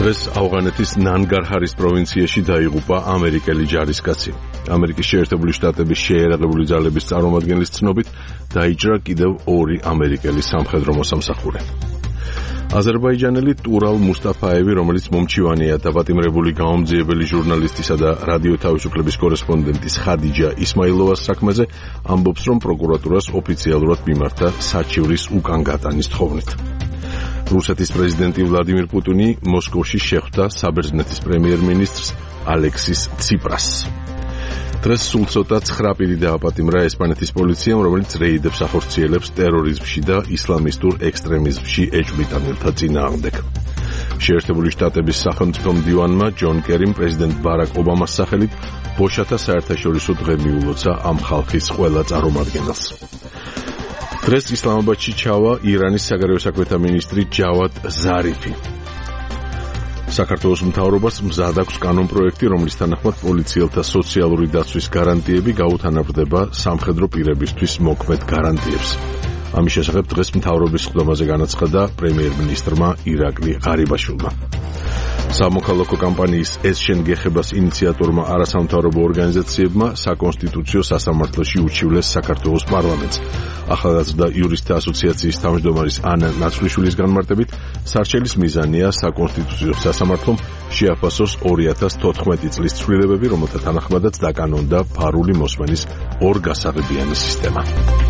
დღეს ავღანეთის ნანგარჰარის პროვინციაში დაიღუპა ამერიკელი ჯარისკაცი. ამერიკის შეერთებული შტატების შეიარაღებული ძალების წარმომადგენლის ცნობით დაიჭრა კიდევ 2 ამერიკელი სამხედრო მოსამსახურე. აზერბაიჯანელი ტურალ მუსტაფაევი, რომელიც მომჩივანია დაპატიმრებული გაომძიებელი ჟურნალისტისა და რადიო თავისუფლების კორესპონდენტის ხადიჯა ისმაილოვას საქმეზე, ამბობს, რომ პროკურატურას ოფიციალურად მიმართა საჩივრის უკან გატანის თხოვნით. რუსეთის პრეზიდენტი ვლადიმირ პუტინი მოსკოვში შეხვდა საბერძნეთის პრემიერ-მინისტრს ალექსის ციპრასს. დღეს სულ ცოტა 9 პირი დააპატიმრა ესპანეთის პოლიციამ, რომელიც რეიდებს ახორციელებს ტერორიზმში და ისლამისტურ ექსტრემიზმში ეჭვმიტანილთა წინააღმდეგ. შეერთებული შტატების სახელმწიფო მდივანმა ჯონ კერიმ პრეზიდენტ ბარაკ ობამას სახელით ბოშათა საერთაშორისო დღე მიულოცა ამ ხალხის ყველა წარმომადგენელს. დღეს ისლამაბადში ჩავა ირანის საგარეო საქმეთა მინისტრი ჯავად ზარიფი. საქართველოს მთავრობას მზად აქვს კანონპროექტი, რომლის თანახმად პოლიციელთა სოციალური დაცვის გარანტიები გაუთანაბრდება სამხედრო პირებისთვის მოქმედ გარანტიებს. ამის შესახებ დღეს მთავრობის სხდომაზე განაცხადა პრემიერ-მინისტრმა ირაკლი ღარიბაშვილმა. სამოქალაქო კამპანიის ეს შენ გეხებას ინიციატორმა არასამთავრობო ორგანიზაციებმა საკონსტიტუციო სასამართლოში უჩივლეს საქართველოს პარლამენტს. ახალგაზრდა იურისტთა ასოციაციის თავმჯდომარის ანა ნაცვლიშვილის განმარტებით, სარჩელის მიზანია საკონსტიტუციო სასამართლომ შეაფასოს 2014 წლის ცვლილებები, რომელთა თანახმადაც დაკანონდა ფარული მოსმენის ორგასაღებიანი სისტემა.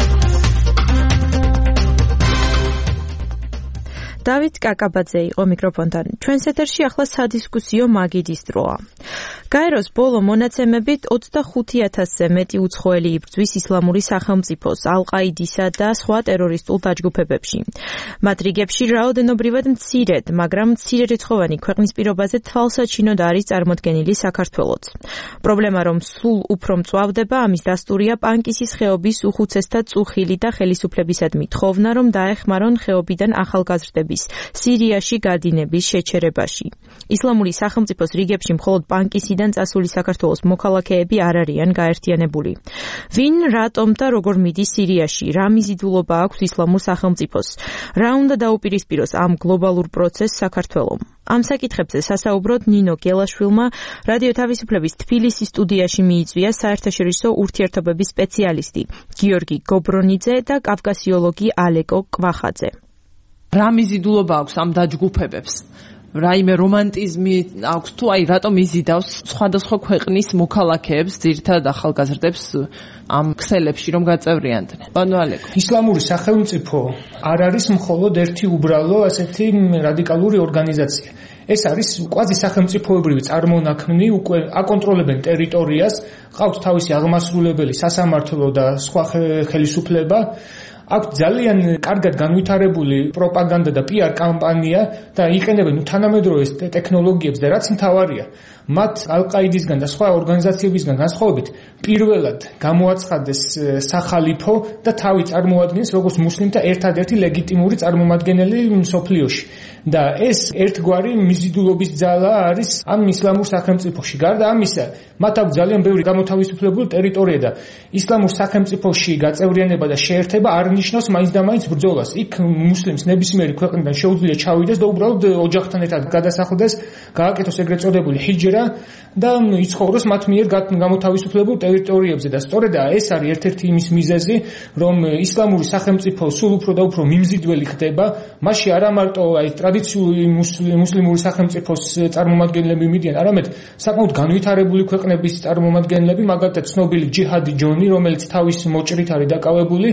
დავით კაკაბაძე იყო მიკროფონთან. ჩვენს ეთერში ახლა სადისკუსიო მაგიდის დროა. გაეროს ბოლო მონაცემებით 25,000-ზე მეტი უცხოელი იბრძვის ისლამური სახელმწიფოს, ალ-ყაიდისა და სხვა ტერორისტულ დაჯგუფებებში. მათ რიგებში რაოდენობრივად მცირედ, მაგრამ მცირერიცხოვანი ქვეყნის პირობაზე თვალსაჩინოდ არის წარმოდგენილი საქართველოც. პრობლემა, რომ სულ უფრო მწვავდება, ამის დასტურია პანკისის ხეობის უხუცესთა წუხილი და ხელისუფლებისადმი თხოვნა, რომ დაეხმარონ ხეობიდან ახალგაზრდები სირიაში გადინების შეჩერებაში. ისლამური სახელმწიფოს რიგებში მხოლოდ პანკისიდან წასული საქართველოს მოქალაქეები არ არიან გაერთიანებული. ვინ, რატომ და როგორ მიდის სირიაში? რა მიზიდულობა აქვს ისლამურ სახელმწიფოს? რა უნდა დაუპირისპიროს ამ გლობალურ პროცესს საქართველომ? ამ საკითხებზე სასაუბროდ ნინო გელაშვილმა რადიო თავისუფლების თბილისის სტუდიაში მიიწვია საერთაშორისო ურთიერთობების სპეციალისტი გიორგი გობრონიძე და კავკასიოლოგი ალეკო კვახაძე. რა მიზიდულობა აქვს ამ დაჯგუფებებს? რაიმე რომანტიზმი აქვს თუ აი რატომ იზიდავს სხვადასხვა ქვეყნის მოქალაქეებს, ძირითადად ახალგაზრდებს ამ ქსელებში რომ გაწევრიანდნენ? ბანო ალეკო. ისლამური სახელმწიფო არ არის მხოლოდ ერთი უბრალო ასეთი რადიკალური ორგანიზაცია. ეს არის კვაზი სახელმწიფოებრივი წარმონაქმნი, უკვე აკონტროლებენ ტერიტორიას, ყავთ თავისი აღმასრულებელი სასამართლო და სხვა ხელისუფლება. აქვს ძალიან კარგად განვითარებული პროპაგანდა და PR კამპანია და იყენებენ თანამედროვე ტექნოლოგიებს და რაც მთავარია, მათ ალ-ყაიდისგან და სხვა ორგანიზაციებისგან განსხვავებით პირველად გამოაცხადეს სახალიფო და თავი წარმოადგენს როგორც მუსლიმთა ერთადერთი ლეგიტიმური წარმომადგენელი მსოფლიოში. და ეს ერთგვარი მიზიდულობის ძალა არის ამ ისლამურ სახელმწიფოში. გარდა ამისა, მათ აქვს ძალიან ბევრი გამოთავისუფლებული ტერიტორია და ისლამურ სახელმწიფოში გაწევრიანება და შეერთება არ ნიშნავს მაინც და მაინც ბრძოლას. იქ მუსლიმს ნებისმიერი ქვეყნიდან შეუძლია ჩავიდეს და უბრალოდ ოჯახთან ერთად გადასახლდეს, გააკეთოს ეგრეთ წოდებული ჰიჯრა და იცხოვროს მათ მიერ გამოთავისუფლებულ ტერიტორიებზე. და სწორედ ეს არის ერთ-ერთი იმის მიზეზი, რომ ისლამური სახელმწიფო სულ უფრო და უფრო მიმზიდველი ხდება, მასში არა მარტო აი ტრადიციული მუსლიმური სახელმწიფოს წარმომადგენლები მიდიან, არამედ საკმაოდ განვითარებული ქვეყნების წარმომადგენლები, მაგალითად ცნობილი ჯიჰადი ჯონი, რომელიც თავის მოჭრით არის დაკავებული,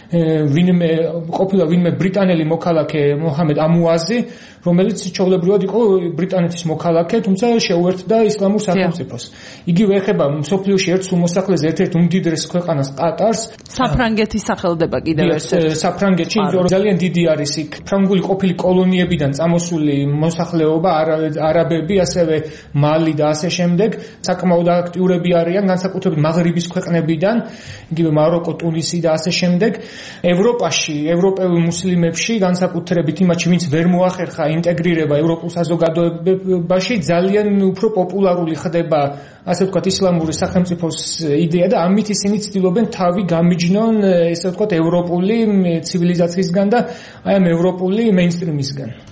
ყოფილა ვინმე ბრიტანელი მოქალაქე მოჰამედ ამუაზი, რომელიც ჩვეულებრივად იყო ბრიტანეთის მოქალაქე, თუმცა შეუერთდა ისლამურ სახელმწიფოს. იგივე ეხება მსოფლიოში ერთ სულ მოსახლეზე ერთ-ერთ უმდიდრეს ქვეყანას ყატარს. საფრანგეთის სახელდება კიდევ ერთ-ერთი. საფრანგეთში ძალიან დიდი არის იქ ფრანგული ყოფილი კოლონიებიდან წამოსული მოსახლეობა, არაბები, ასევე მალი და ასე შემდეგ. საკმაოდ აქტიურები არიან განსაკუთრებით მაღრიბის ქვეყნებიდან, იგივე მაროკო, ტუნისი და ასე შემდეგ. ევროპაში, ევროპელ მუსლიმებში, განსაკუთრებით იმათში, ვინც ვერ მოახერხა ინტეგრირება ევროპულ საზოგადოებაში, ძალიან უფრო პოპულარული ხდება, ასე ვთქვათ, ისლამური სახელმწიფოს იდეა და ამით ისინი ცდილობენ თავი გამიჯნონ, ესე ვთქვათ, ევროპული ცივილიზაციისგან და აი ამ ევროპული მეინსტრიმისგან.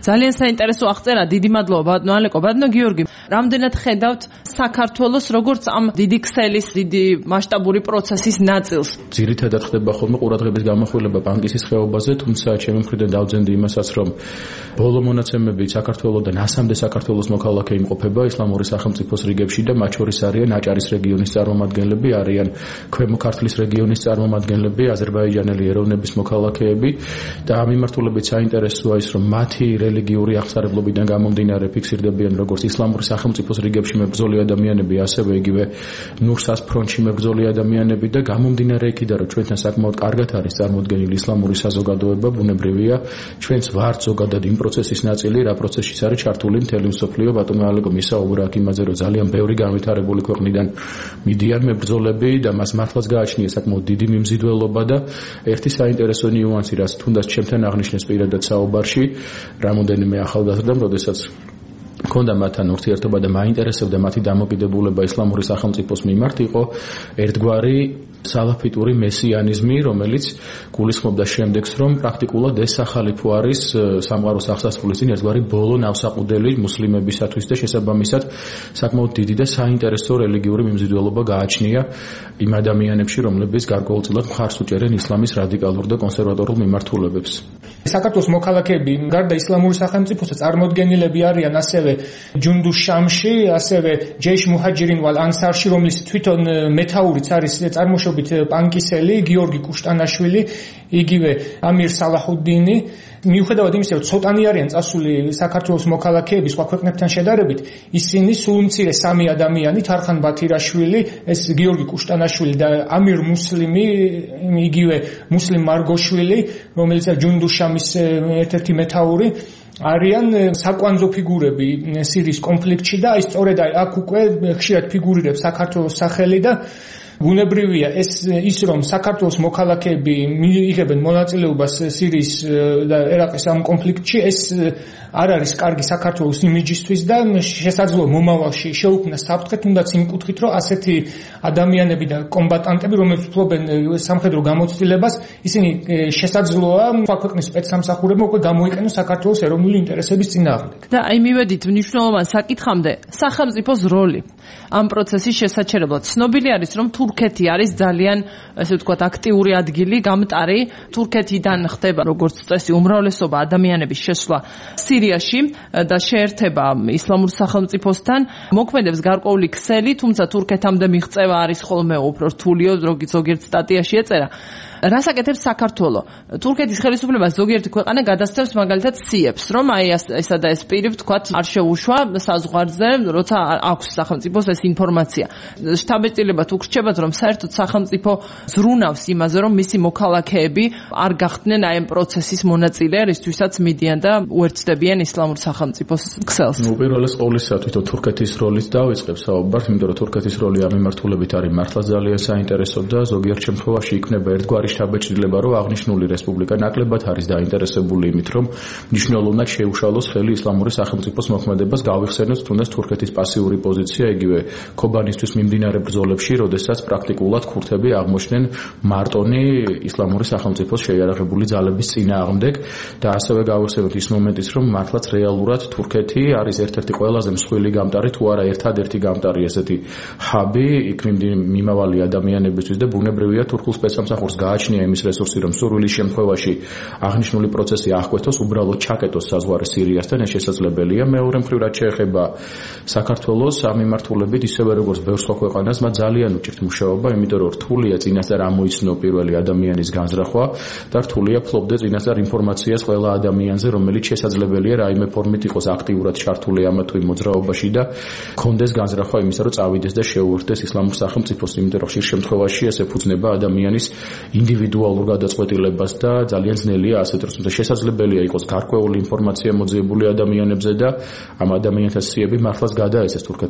ძალიან საინტერესო აღწერა, დიდი მადლობა ბატონო ალეკო. ბატონო გიორგი, რამდენად ხედავთ საქართველოს როგორც ამ დიდი ქსელის, დიდი მასშტაბური პროცესის ნაწილს? ძირითადად ხდება ხოლმე ყურადღების გამახვილება პანკისის ხეობაზე, თუმცა ჩემი მხრიდან დავძენდი იმასაც, რომ ბოლო მონაცემები საქართველოსთან ასამდე საქართველოს მოქალაქე იმყოფება ისლამური სახელმწიფოს რიგებში და მათ შორის არიან აჭარის რეგიონის წარმომადგენლები, არიან ქვემო ქართლის რეგიონის წარმომადგენლები, აზერბაიჯანელი ეროვნების მოქალაქეები და ამ მიმართულებით საინტერესოა ის, რომ მათი რელიგიური აღსარებლობიდან გამომდინარე ფიქსირდებიან როგორც ისლამური სახელმწიფოს რიგებში მებრძოლი ადამიანები, ასევე იგივე ნურსას ფრონტში მებრძოლი ადამიანები და გამომდინარე იქიდან, რომ ჩვენთან საკმაოდ კარგად არის წარმოდგენილი ისლამური საზოგადოება, ბუნებრივია, ჩვენც ვართ ზოგადად იმ პროცესის ნაწილი, რა პროცესშიც არის ჩართული მთელი მსოფლიო. ბატონო ალეკო მისაუბრა აქ იმაზე, რომ ძალიან ბევრი განვითარებული ქვეყნიდან მიდიან მებრძოლები და მას მართლაც გააჩნია საკმაოდ დიდი მიმზიდველობა და ერთი საინტერესო ნიუანსი, რაც თუნდაც ჩემთან აღნიშნეს პირადად საუბარში, რამოდენიმე ახალგაზრდამ, როდესაც ქონდა მათთან ურთიერთობა და მაინტერესებდა მათი დამოკიდებულება ისლამური სახელმწიფოს მიმართ, იყო ერთგვარი სალაფიტური მესიანიზმი, რომელიც გულისხმობდა შემდეგს, რომ პრაქტიკულად ეს სახალიფო არის სამყაროს აღსასრულის წინ ერთგვარი ბოლო ნავსაყუდელი მუსლიმებისათვის და შესაბამისად საკმაოდ დიდი და საინტერესო რელიგიური მიმზიდველობა გააჩნია იმ ადამიანებში, რომლებიც გარკვეულწილად მხარს უჭერენ ისლამის რადიკალურ და კონსერვატორულ მიმართულებებს. საქართველოს მოქალაქეები გარდა ისლამური სახელმწიფოსა წარმოდგენილები არიან ასევე ჯუნდუს შამში, ასევე ჯეიშ მუჰაჯირინ ვალ ანსარში, რომლის თვითონ მეთაურიც არის წარმოშობით პანკისელი გიორგი კუშტანაშვილი, იგივე ამირ სალაჰუდინი. მიუხედავად იმისა, რომ ცოტანი არიან წასული საქართველოს მოქალაქეები სხვა ქვეყნებთან შედარებით, ისინი სულ მცირე სამი ადამიანი, თარხან ბათირაშვილი, ეს გიორგი კუშტანაშვილი და ამირ მუსლიმი, იგივე მუსლიმ მარგოშვილი, რომელიც ჯუნდუს შამის ერთ-ერთი მეთაური, არიან საკვანძო ფიგურები სირიის კონფლიქტში და აი სწორედ აქ უკვე ხშირად ფიგურირებს საქართველოს სახელი და ბუნებრივია ის რომ საქართველოს მოქალაქეები მიიღებენ მონაწილეობას სირიის და ერაყის ამ კონფლიქტში, ეს არ არის კარგი საქართველოს იმიჯისთვის და შესაძლოა მომავალში შეუქმნა საფრთხე, თუნდაც იმ კუთხით, რომ ასეთი ადამიანები და კომბატანტები, რომლებიც ფლობენ სამხედრო გამოცდილებას, ისინი შესაძლოა სხვა ქვეყნის სპეცსამსახურებმა უკვე გამოიყენოს საქართველოს ეროვნული ინტერესების წინააღმდეგ. და აი მივედით მნიშვნელოვან საკითხამდე, სახელმწიფოს როლი ამ პროცესის შესაჩერებლად. ცნობილი არის, რომ თურქეთი არის ძალიან, ესე ვთქვათ, აქტიური ადგილი, გამტარი. თურქეთიდან ხდება, როგორც წესი, უმრავლესობა ადამიანების შესვლა სირიაში და შეერთება ისლამურ სახელმწიფოსთან. მოქმედებს გარკვეული ქსელი, თუმცა თურქეთამდე მიღწევა არის ხოლმე უფრო რთულიო, ზოგიერთ სტატიაში ეწერა. რას აკეთებს საქართველო? თურქეთის ხელისუფლება ზოგიერთი ქვეყანა გადასცემს მაგალითად სიებს, რომ აი ესა და ეს პირი ვთქვათ არ შეუშვა საზღვარზე, როცა აქვს სახელმწიფოს ეს ინფორმაცია. შტაბ-ეტილება თუ გრჩებათ, რომ საერთოდ სახელმწიფო ზრუნავს იმაზე, რომ მისი მოქალაქეები არ გახდნენ აი ამ პროცესის მონაწილე, რისთვისაც მიდიან და უერთდებიან ისლამურ სახელმწიფოს ქსელს. უპირველეს ყოვლისა თვითონ თურქეთის როლით დავიწყებ საუბარს, იმიტომ რომ თურქეთის როლი ამ მიმართულებით არის მართლა ძალიან საინტერესო და ზოგიერთ შემთხვევაში იქნება ერთგვარი შთაბეჭდილება, რომ აღნიშნული რესპუბლიკა ნაკლებად არის დაინტერესებული იმით, რომ მნიშვნელოვნად შეუშალოს ხელი ისლამური სახელმწიფოს მოქმედებას, გავიხსენოთ თუნდაც თურქეთის პასიური პოზიცია იგივე ქობანისთვის მიმდინარე ბრძოლებში, როდესაც პრაქტიკულად ქურთები აღმოჩნდნენ მარტონი ისლამური სახელმწიფოს შეიარაღებული ძალების წინააღმდეგ და ასევე გავიხსენოთ ის მომენტიც, რომ მართლაც რეალურად თურქეთი არის ერთ-ერთი ყველაზე მსხვილი გამტარი, თუ არა ერთადერთი გამტარი ესეთი ჰაბი იქ მიმავალი ადამიანებისთვის და ბუნებრივია თურქულ სპეცსამსახურს გააჩნია იმის რესურსი, რომ სურვილის შემთხვევაში აღნიშნული პროცესი აღკვეთოს, უბრალოდ ჩაკეტოს საზღვარი სირიასთან, ეს შესაძლებელია. მეორე მხრივ, რაც შეეხება საქართველოს ამ მიმართულებით, ისევე როგორც ბევრ სხვა ქვეყანას, მათ ძალიან უჭირთ მუშაობა, იმიტომ რომ რთულია წინასწარ ამოიცნო პირველი ადამიანის განზრახვა და რთულია ფლობდე წინასწარ ინფორმაციას ყველა ადამიანზე, რომელიც შესაძლებელია რაიმე ფორმით იყოს აქტიურად ჩართული ამა თუ იმ მოძრაობაში და კონდეს განზრახვა იმისა, რომ წავიდეს და შეუერთდეს ისლამურ სახელმწიფოს, იმიტომ რომ ხშირ შემთხვევაში ეს ეფუძნება ადამიანის ინდივიდუალურ გადაწყვეტილებას და ძალიან ძნელია ასეთ დროს, თუმცა შესაძლებელია იყოს გარკვეული ინფორმაცია მოძიებული ადამიანებზე და ამ ადამიანთა სიები მართლაც გადაეცეს თურქეთის სახელმწიფო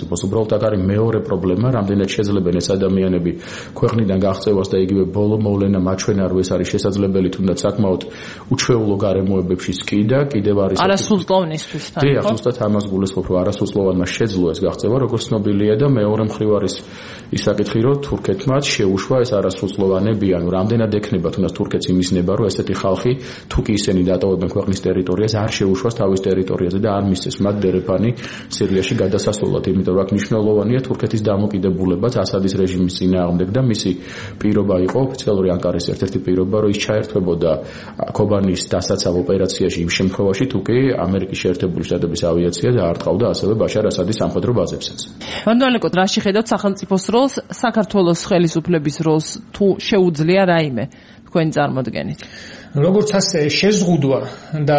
სახელმწიფოს. უბრალოდ აქ არის მეორე პრობლემა, რამდენად შეძლებენ ეს ადამიანები ქვეყნიდან გაღწევას და იგივე ბოლო მოვლენა მაჩვენა, რომ ეს არის შესაძლებელი, თუნდაც საკმაოდ უჩვეულო გარემოებებშიც კი და კიდევ არის არასრულწლოვანისთვის თან. დიახ, ზუსტად ამას გულისხმობ, რომ არასრულწლოვანმა შეძლო ეს გაღწევა, როგორც ცნობილია და მეორე მხრივ არის ის საკითხი, რომ თურქეთმაც შეუშვა ეს არასრულწლოვანები, ანუ რამდენად ექნება თუნდაც თურქეთს იმისნება, რომ ესეთი ხალხი თუ კი ისინი დატოვებენ ქვეყნის ტერიტორიას, არ შეუშვას თავის ტერიტორიაზე და არ მისცეს მათ დერეფანი სირიაში გადასასვლელად, იმიტომ რომ აქ მნიშვნელოვანია თურქეთის დამოკიდებულებაც ასადის რეჟიმის წინააღმდეგ და მისი პირობა იყო ოფიციალური ანკარის ერთ-ერთი პირობა, რომ ის ჩაერთვებოდა ქობანის დასაცავ ოპერაციაში იმ შემთხვევაში, თუ კი ამერიკის შეერთებული შტატების ავიაცია დაარტყავდა ასევე ბაშარ ასადის სამხედრო ბაზებსაც. ვანდალეკოთ, რა შეხედავთ სახელმწიფოს როლს, საქართველოს ხელისუფლების როლს, თუ შეუძლია რაიმე თქვენი წარმოდგენით? როგორც ასე შეზღუდვა და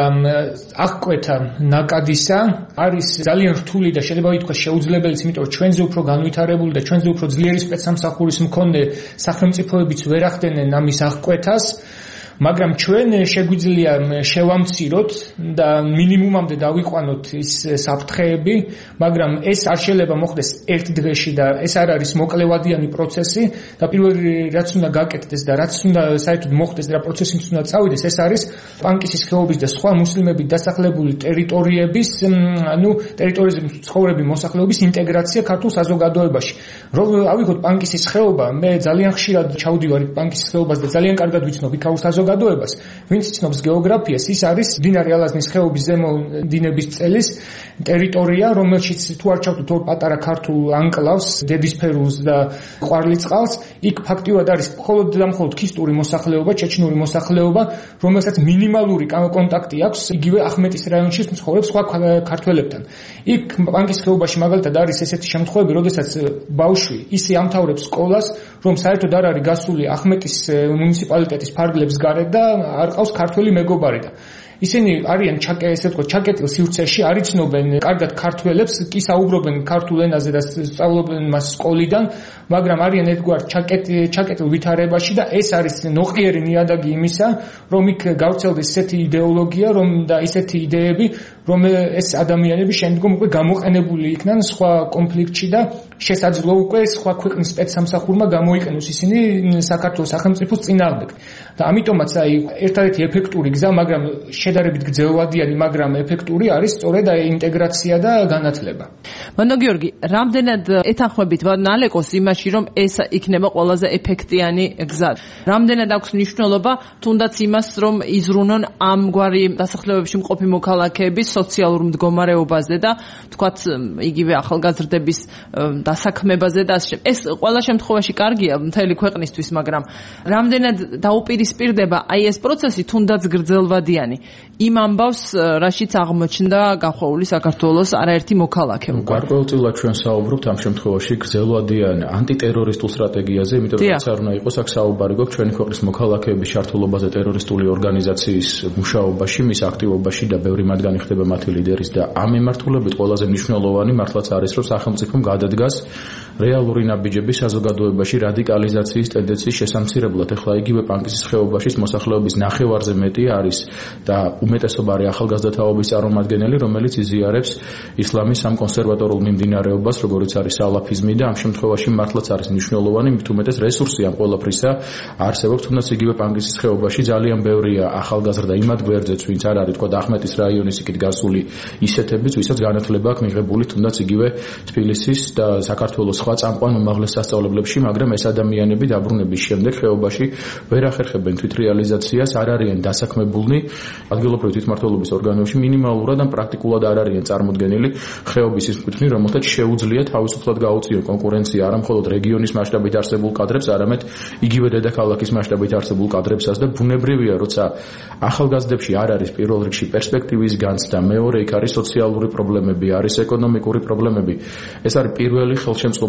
აღკვეთა ნაკადისა არის ძალიან რთული და შეიძლება ითქვას შეუძლებელიც, იმიტომ რომ ჩვენზე უფრო განვითარებული და ჩვენზე უფრო ძლიერი სპეცსამსახურის მქონე სახელმწიფოებიც ვერ ახდენენ ამის აღკვეთას, მაგრამ ჩვენ შეგვიძლია შევამციროთ და მინიმუმამდე დავიყვანოთ ის საფრთხეები, მაგრამ ეს არ შეიძლება მოხდეს ერთ დღეში და ეს არ არის მოკლევადიანი პროცესი და პირველი რაც უნდა გაკეთდეს და რაც უნდა საერთოდ მოხდეს და რა პროცესიც უნდა წავიდეს, ეს არის პანკისის ხეობის და სხვა მუსლიმებით დასახლებული ტერიტორიების, ტერიტორიაზე მცხოვრები მოსახლეობის ინტეგრაცია ქართულ საზოგადოებაში. რომ ავიღოთ პანკისის ხეობა, მე ძალიან ხშირად ჩავდივარ პანკისის ხეობას და ძალიან კარგად ვიცნობ იქაურ საზოგადოებას, ვინც ცნობს გეოგრაფიას, ის არის მდინარე ალაზნის ხეობის ზემო დინების წელის ტერიტორია, რომელშიც თუ არ ჩავთვლით ორ პატარა ქართულ ანკლავს, დედისფერულს და ყვარლიწყალს, იქ ფაქტიურად არის მხოლოდ და მხოლოდ ქისტური მოსახლეობა, ჩეჩნური მოსახლეობა, რომელსაც მინიმალური კონტაქტი აქვს იგივე ახმეტის რაიონში მცხოვრებ სხვა ქართველებთან. იქ პანკის ხეობაში მაგალითად არის ესეთი შემთხვევები, როდესაც ბავშვი ისე ამთავრებს სკოლას, რომ საერთოდ არ არის გასული ახმეტის მუნიციპალიტეტის ფარგლებს გარეთ და არ ყავს ქართველი მეგობარი და ისინი არიან ჩაკეტილ სივრცეში, არ იცნობენ კარგად ქართველებს, კი საუბრობენ ქართულ ენაზე და სწავლობენ მას სკოლიდან, მაგრამ არიან ერთგვარ ჩაკეტილ ვითარებაში და ეს არის ნოყიერი ნიადაგი იმისა, რომ იქ გავრცელდეს ესეთი იდეოლოგია, და ისეთი იდეები, რომ ეს ადამიანები შემდგომ უკვე გამოყენებული იქნან სხვა კონფლიქტში და შესაძლოა უკვე სხვა ქვეყნის სპეცსამსახურმა გამოიყენოს ისინი საქართველოს სახელმწიფოს წინააღმდეგ. და ამიტომაც ერთადერთი ეფექტური გზა, მაგრამ შედარებით გრძელვადიანი, მაგრამ ეფექტური არის სწორედ ინტეგრაცია და განათლება. მანდო გიორგი, რამდენად ეთანხმებით ნალეკოს იმაში, რომ ეს იქნება ყველაზე ეფექტიანი გზა? რამდენად აქვს მნიშვნელობა თუნდაც იმას, რომ იზრუნონ ამგვარი დასახლებებში მყოფი მოქალაქეების სოციალურ მდგომარეობაზე და თქვათ იგივე ახალგაზრდების დასაქმებაზე და ასე. ეს ყველა შემთხვევაში კარგია მთელი ქვეყნისთვის, მაგრამ რამდენად დაუპირისპირდება აი ეს პროცესი თუნდაც გრძელვადიანი იმ ამბავს, რაშიც აღმოჩნდა გახვეული საქართველოს არაერთი მოქალაქე. გარკვეულწილად ჩვენ საუბრობთ ამ შემთხვევაში გრძელვადიან ანტიტერორისტულ სტრატეგიაზე, იმიტომ რომ რაც არ უნდა იყოს აქ საუბარი გვაქვს ჩვენი ქვეყნის მოქალაქეების ჩართულობაზე ტერორისტული ორგანიზაციის მუშაობაში, მის აქტივობაში და ბევრი მათგანი ხდება მათი ლიდერის და ამ მიმართულებით ყველაზე მნიშვნელოვანი მართლაც არის, რომ სახელმწიფომ გადადგას რეალური ნაბიჯები საზოგადოებაში რადიკალიზაციის ტენდენციის შესამცირებლად. ეხლა იგივე პანკისის ხეობაში მოსახლეობის ნახევარზე მეტი არის და უმეტესობა არის ახალგაზრდა თაობის წარმომადგენელი, რომელიც იზიარებს ისლამის ამ კონსერვატორულ მიმდინარეობას, როგორიც არის სალაფიზმი და ამ შემთხვევაში მართლაც არის მნიშვნელოვანი, მით უმეტეს რესურსი ამ ყველაფრისა არსებობს, თუნდაც იგივე პანკისის ხეობაში ძალიან ბევრია ახალგაზრდა იმად გვერდზეც, ვინც არ არის თქვა ახმეტის რაიონის იქით გასული ისეთებიც, ვისაც განათლება აქვს მიღებული თუნდაც იგივე თბილისის და საქართველოს სხვა წამყვან უმაღლეს სასწავლებლებში, მაგრამ ეს ადამიანები დაბრუნების შემდეგ ხეობაში ვერ ახერხებენ თვითრეალიზაციას, არ არიან დასაქმებულნი ადგილობრივი თვითმმართველობის ორგანოებში, მინიმალურად ან პრაქტიკულად არ არიან წარმოდგენილი ხეობის ის მკვიდრი, რომელთაც შეუძლია თავისუფლად გაუწიონ კონკურენცია არა მხოლოდ რეგიონის მასშტაბით არსებულ კადრებს, არამედ იგივე დედაქალაქის მასშტაბით არსებულ კადრებსაც და ბუნებრივია, როცა ახალგაზრდებში არ არის პირველ რიგში პერსპექტივის განცდა, მეორე იქ არის სოციალური პრობლემები, არის ეკონომიკური პრობლემები. ეს არის პირველი ხელშემწყობი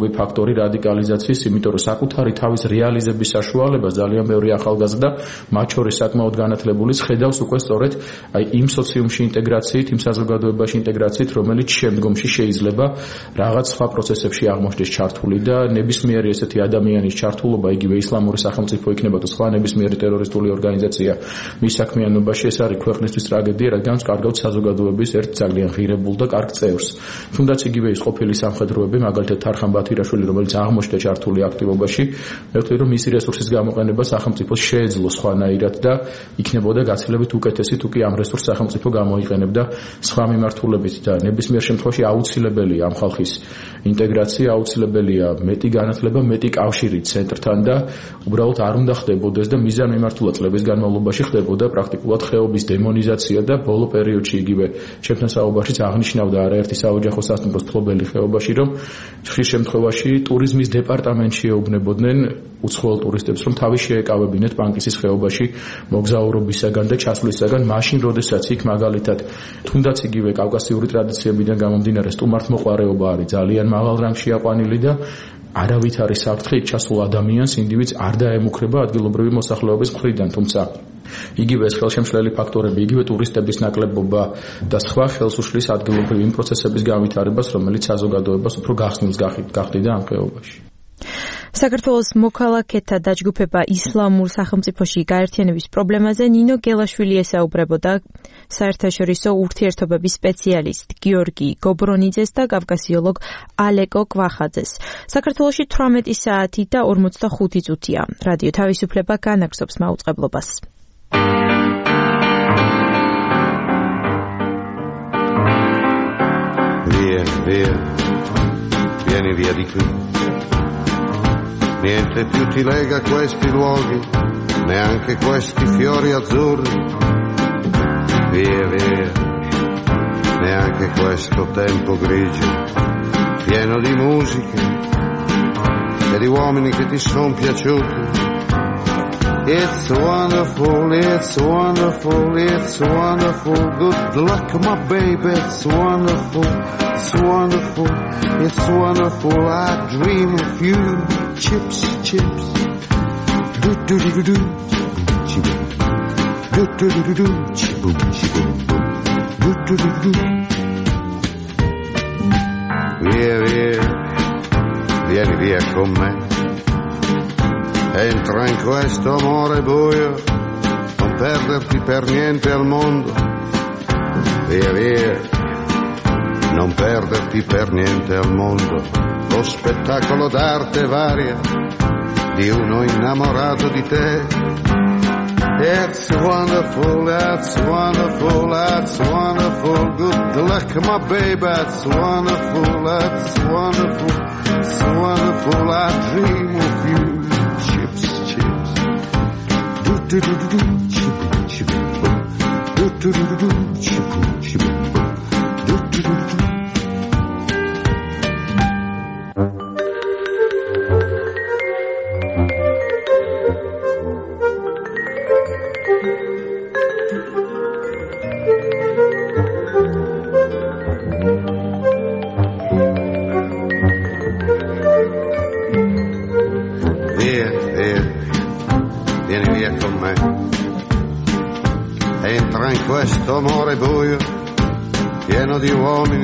უწყობი ფაქტორი რადიკალიზაციის, იმიტომ რომ საკუთარი თავის რეალიზების საშუალება ძალიან ბევრი ახალგაზრდა, მათ შორის საკმაოდ განათლებულიც ხედავს უკვე სწორედ იმ სოციუმში ინტეგრაციით, იმ საზოგადოებაში ინტეგრაციით, რომელიც შემდგომში შეიძლება რაღაც სხვა პროცესებში აღმოჩნდეს ჩართული და ნებისმიერი ესეთი ადამიანის ჩართულობა, იგივე ისლამური სახელმწიფო იქნება თუ სხვა ნებისმიერი ტერორისტული ორგანიზაცია მის საქმიანობაში, ეს არის ქვეყნისთვის ტრაგედია, რადგან კარგავთ საზოგადოების ერთ ძალიან ღირებულ და კარგ წევრს. თუნდაც იგივე ის ყოფილი სამხედროები, მაგალითად თარხან ბათირაშვილი, რომელიც აღმოჩნდა ჩართული აქტივობაში, მე ვთვლი, რომ მისი რესურსის გამოყენება სახელმწიფოს შეეძლო სხვანაირად და იქნებოდა გაცილებით უკეთესი, თუ კი ამ რესურსს სახელმწიფო გამოიყენებდა სხვა მიმართულებით და ნებისმიერ შემთხვევაში აუცილებელია ამ ხალხის ინტეგრაცია, აუცილებელია მეტი განათლება, მეტი კავშირი ცენტრთან და უბრალოდ არ უნდა ხდებოდეს და მიზანმიმართულად წლების განმავლობაში ხდებოდა პრაქტიკულად ხეობის დემონიზაცია და ბოლო პერიოდში იგივე ჩემთან საუბარშიც აღნიშნავდა არაერთი საოჯახო სასტუმროს მფლობელი ხეობაში, რომ ხშირ შემთხვევაში ტურიზმის დეპარტამენტში ეუბნებოდნენ უცხოელ ტურისტებს, რომ თავი შეეკავებინეთ პანკისის ხეობაში მოგზაურობისაგან და ჩასვლისაგან, მაშინ როდესაც იქ მაგალითად თუნდაც იგივე კავკასიური ტრადიციებიდან გამომდინარე სტუმართმოყვარეობა არის ძალიან მაღალ რანგში აყვანილი და არავით არის საფრთხე იქ ჩასულ ადამიანს ინდივიდს არ დაემუქრება ადგილობრივი მოსახლეობის მხრიდან, თუმცა იგივე ეს ხელშემშლელი ფაქტორები, იგივე ტურისტების ნაკლებობა და სხვა ხელს უშლის ადგილობრივი იმ პროცესების განვითარებას, რომელიც საზოგადოებას უფრო გახსნილს გახდიდა ამ ხეობაში. საქართველოს მოქალაქეთა დაჯგუფება ისლამურ სახელმწიფოში გაერთიანების პრობლემაზე ნინო გელაშვილი ესაუბრებოდა საერთაშორისო ურთიერთობების სპეციალისტ გიორგი გობრონიძეს და კავკასიოლოგ ალეკო კვახაძეს. საქართველოში 18 საათი და 45 წუთია. რადიო თავისუფლება განაგრძობს მაუწყებლობას. Vieni via di qui. Niente più ti lega questi luoghi, neanche questi fiori azzurri. Via, via, neanche questo tempo grigio, pieno di musiche e di uomini che ti sono piaciuti. It's wonderful, it's wonderful, it's wonderful. Good luck, my baby, it's wonderful, it's wonderful, it's wonderful. I dream of you. Chips, chips, do do do do do, chiboom, do do do do do, chiboom, chiboom, do do do do. Via, via, vieni via con me. Entra in questo amore buio, non perderti per niente al mondo. Via, via, non perderti per niente al mondo. Lo spettacolo d'arte varia di uno innamorato di te. It's wonderful, that's wonderful, that's wonderful. Good luck, my baby, that's wonderful, that's wonderful, it's wonderful. I dream of you. Chips, chips, do do do do do, chiboom, chiboom, do do do do do, chiboom, chiboom, do do do do do. Questo amore buio, pieno di uomini.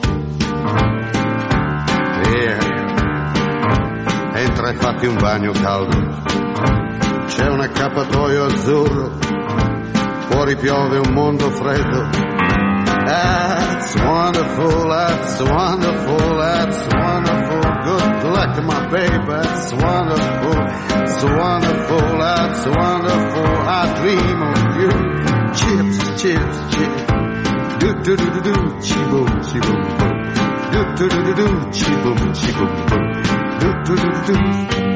Via, entra e fatti un bagno caldo. C'è un accappatoio azzurro, fuori piove un mondo freddo. That's wonderful, that's wonderful, that's wonderful. Good luck, my baby, that's wonderful, it's wonderful, that's wonderful. I dream of you. Chips, chips, chips. Do do do do do, chiboom, chiboom, boom. Do do do do do, chiboom, chiboom, boom. Do do do do do.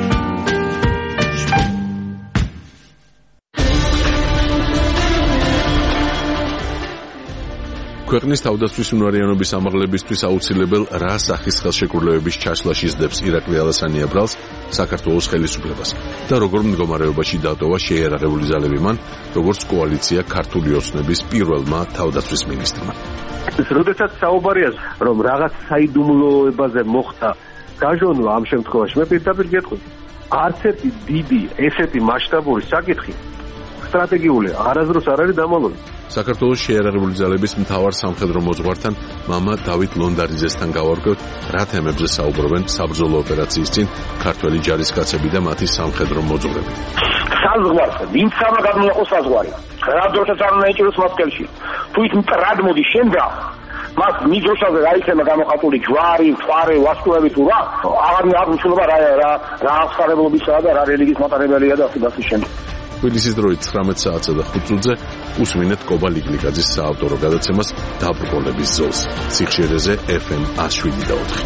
ქვეყნის თავდაცვის უნარიანობის ამაღლებისთვის აუცილებელ რა სახის ხელშეკრულებების ჩაშლა შეძდებს ირაკლი ალასანი აბრალს საქართველოს ხელისუფლებას და როგორ მდგომარეობაში დატოვა შეიარაღებული ძალები მან, როგორც კოალიცია ქართული ოცნების პირველმა თავდაცვის მინისტრმა. როდესაც საუბარია რომ რაღაც საიდუმლოებაზე მოხდა გაჟონვა ამ შემთხვევაში მე პირდაპირ გეტყვით. არც ერთი დიდი ესეთი მასშტაბური საკითხი სტრატეგიული არასდროს არ არის დამალული. საქართველოს შეიარაღებული ძალების მთავარ სამხედრო მოძღვართან მამა დავით ლონდარიძესთან გავარკვევთ, რა თემებზე საუბრობენ საბრძოლო ოპერაციის წინ ქართველი ჯარისკაცები და მათი სამხედრო მოძღვრები. საზღვარს ვინც ამა გადმოაყო საზღვარი. რა დროსაც არ ნაიჭიროს მასკელში. თუ ის მტრად მოდის შემდგა მას მიდროშაზე რა იქნება გამოხატული ჯვარი, მთვარე, ვასკულები თუ რა, აღარ აღნიშნულობა რა აღსარებლობისაა და რა რელიგიის მატარებელია და ასე შემდეგ. თბილისის დროით 19 საათსა და 5 წუთზე უსმინეთ კობა ლიგლიგაძის საავტორო გადაცემას დაბრკოლების ზოლს. სიხშირეზე FM 107.4.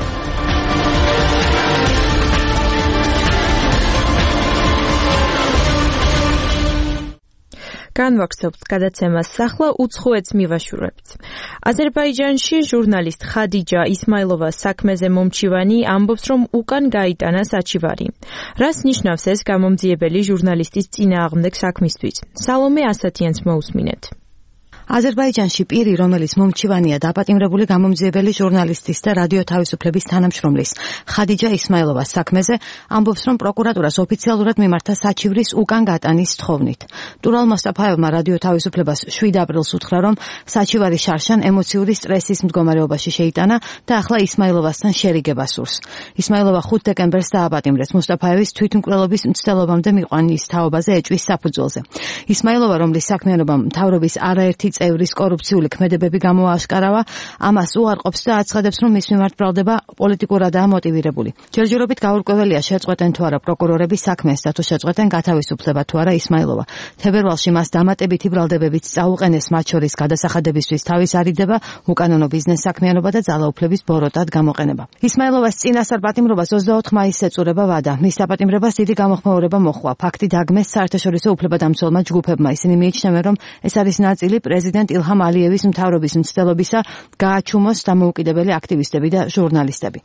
განვაგრძობთ გადაცემას ახლა უცხოეთს მივაშურებთ. აზერბაიჯანში ჟურნალისტ ხადიჯა ისმაილოვას საქმეზე მომჩივანი ამბობს, რომ უკან გაიტანა საჩივარი. რას ნიშნავს ეს გამომძიებელი ჟურნალისტის წინააღმდეგ საქმისთვის? სალომე ასათიანს მოусმინეთ. აზერბაიჯანში პირი, რომელიც მომჩივანია დაპატიმრებული გამომძიებელი ჟურნალისტის და რადიო თავისუფლების თანამშრომლის ხადიჯა ისმაილოვას საქმეზე, ამბობს, რომ პროკურატურას ოფიციალურად მიმართა საჩივრის უკან გატანის თხოვნით. ტურალ მოსტაფაევმა რადიო თავისუფლებას 7 აპრილს უთხრა, რომ საჩივარი შარშან ემოციური სტრესის მდგომარეობაში შეიტანა და ახლა ისმაილოვასთან შერიგება სურს. ისმაილოვა 5 დეკემბერს დააპატიმრეს მოსტაფაევის თვითმკვლელობის მცდელობამდე მიყვანის თაობაზე ეჭვის საფუძველზე. ისმაილოვა, რომლის საქმიანობამ მთავრობის არაერთი წევრის კორუფციული ქმედებები გამოააშკარავა, ამას უარყოფს და აცხადებს, რომ მის მიმართ ბრალდება პოლიტიკურადაა მოტივირებული. ჯერჯერობით გაურკვეველია შეწყვეტენ თუ არა პროკურორები საქმეს და თუ შეწყვეტენ გათავისუფლება თუ არა ისმაილოვა. თებერვალში მას დამატებითი ბრალდებებიც წაუყენეს, მათ შორის გადასახადებისთვის თავის არიდება, უკანონო ბიზნეს საქმიანობა და ძალაუფლების ბოროტად გამოყენება. ისმაილოვას წინასწარ პატიმრობას 24 მაისს ეწურება ვადა. მის დაპატიმრებას დიდი გამოხმაურება მოჰყვა. ფაქტი დაგმეს საერთაშორისო უფლებადამცველმა ჯგუფებმა. ისინი მიიჩნევენ, რომ ეს არის ნაწილი პრეზიდენტ ილჰამ ალიევის მთავრობის მცდელობისა გააჩუმოს დამოუკიდებელი აქტივისტები და ჟურნალისტები.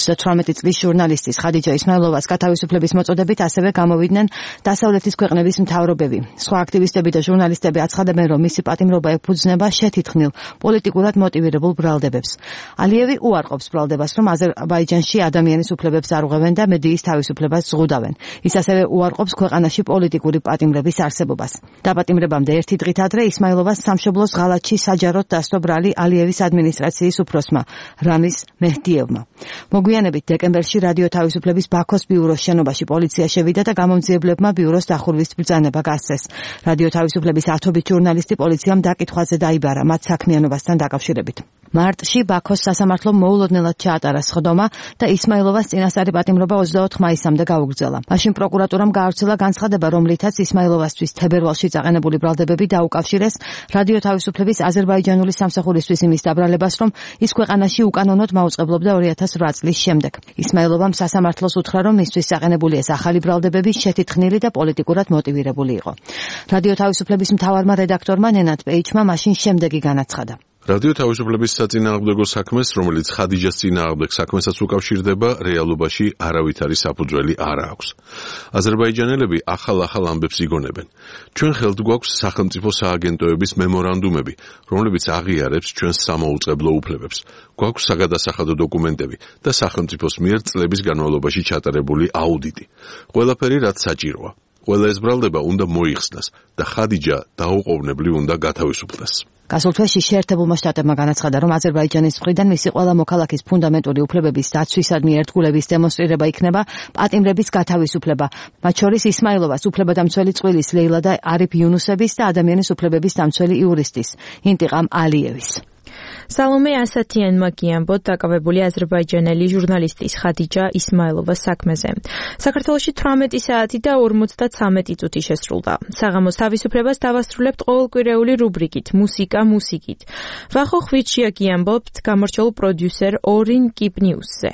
38 წლის ჟურნალისტის ხადიჯა ისმაილოვას გათავისუფლების მოწოდებით ასევე გამოვიდნენ დასავლეთის ქვეყნების მთავრობები. სხვა აქტივისტები და ჟურნალისტები აცხადებენ, რომ მისი პატიმრობა ეფუძნება შეთითხნილ პოლიტიკურად მოტივირებულ ბრალდებებს. ალიევი უარყოფს ბრალდებას, რომ აზერბაიჯანში ადამიანის უფლებებს არუღებენ და მედიის თავისუფლებას ზღუდავენ. ის ასევე უარყოფს ქვეყანაში პოლიტიკური პატიმრების არსებობას. დაპატიმრებამდე ერთი დღით ადრე ისმაილოვას სამშობლოს ღალატში საჯაროდ დასტო ბრალი ალიევის ადმინისტრაციის უფროსმა რამის მეჰდიევმა. მოგვიანებით დეკემბერში რადიო თავისუფლების ბაქოს ბიუროს შენობაში პოლიცია შევიდა და გამომძიებლებმა ბიუროს დახურვის ბრძანება გასცეს. რადიო თავისუფლების 10 ჟურნალისტი პოლიციამ დაკითხვაზე დაიბარა მათ საქმიანობასთან დაკავშირებით. მარტში ბაქოს სასამართლომ მოულოდნელად ჩაატარა სხდომა და ისმაილოვას წინასწარი პატიმრობა 24 მაისამდე გაუგრძელა. მაშინ პროკურატურამ გაავრცელა განცხადება, რომლითაც ისმაილოვასთვის თებერვალში წაყენებული ბრალდებები დაუკავშირეს რადიო თავისუფლების აზერბაიჯანული სამსახურისთვის იმის დაბრალებას, რომ ის ქვეყანაში უკანონოდ მაუწყებლობდა 2008 წლის შემდეგ. ისმაილოვამ სასამართლოს უთხრა, რომ მისთვის წაყენებული ეს ახალი ბრალდებები შეთითხნილი და პოლიტიკურად მოტივირებული იყო. რადიო თავისუფლების მთავარმა რედაქტორმა ნენად პეიჩმა მაშინ შემდეგი განაცხადა. რადიო თავისუფლების საწინააღმდეგო საქმეს, რომელიც ხადიჯას წინააღმდეგ საქმესაც უკავშირდება, რეალობაში არავითარი საფუძველი არ აქვს. აზერბაიჯანელები ახალ ამბებს იგონებენ. ჩვენ ხელთ გვაქვს სახელმწიფო სააგენტოების მემორანდუმები, რომლებიც აღიარებს ჩვენს სამოუწყებლო უფლებებს. გვაქვს საგადასახადო დოკუმენტები და სახელმწიფოს მიერ წლების განმავლობაში ჩატარებული აუდიტი. ყველაფერი რაც საჭიროა. ყველა ეს ბრალდება უნდა მოიხსნას და ხადიჯა დაუყოვნებლივ უნდა გათავისუფლდეს. გასულ თვეში შეერთებულმა შტატებმა განაცხადა, რომ აზერბაიჯანის მხრიდან მისი ყველა მოქალაქის ფუნდამენტური უფლებების დაცვისადმი ერთგულების დემონსტრირება იქნება პატიმრების გათავისუფლება, მათ შორის ისმაილოვას უფლებადამცველი წყვილის ლეილა და არიფ იუნუსების და ადამიანის უფლებების დამცველი იურისტის ინტიყამ ალიევის. სალომე ასათიანმა გიამბოთ დაკავებული აზერბაიჯანელი ჟურნალისტის ხადიჯა ისმაილოვას საქმეზე. საქართველოში 18 საათი და 53 წუთი შესრულდა. საღამოს თავისუფლებას დავასრულებთ ყოველკვირეული რუბრიკით მუსიკა მუსიკით. ვახო ხვიჩია გიამბობთ გამორჩეულ პროდიუსერ ორინ კიპნიუსზე.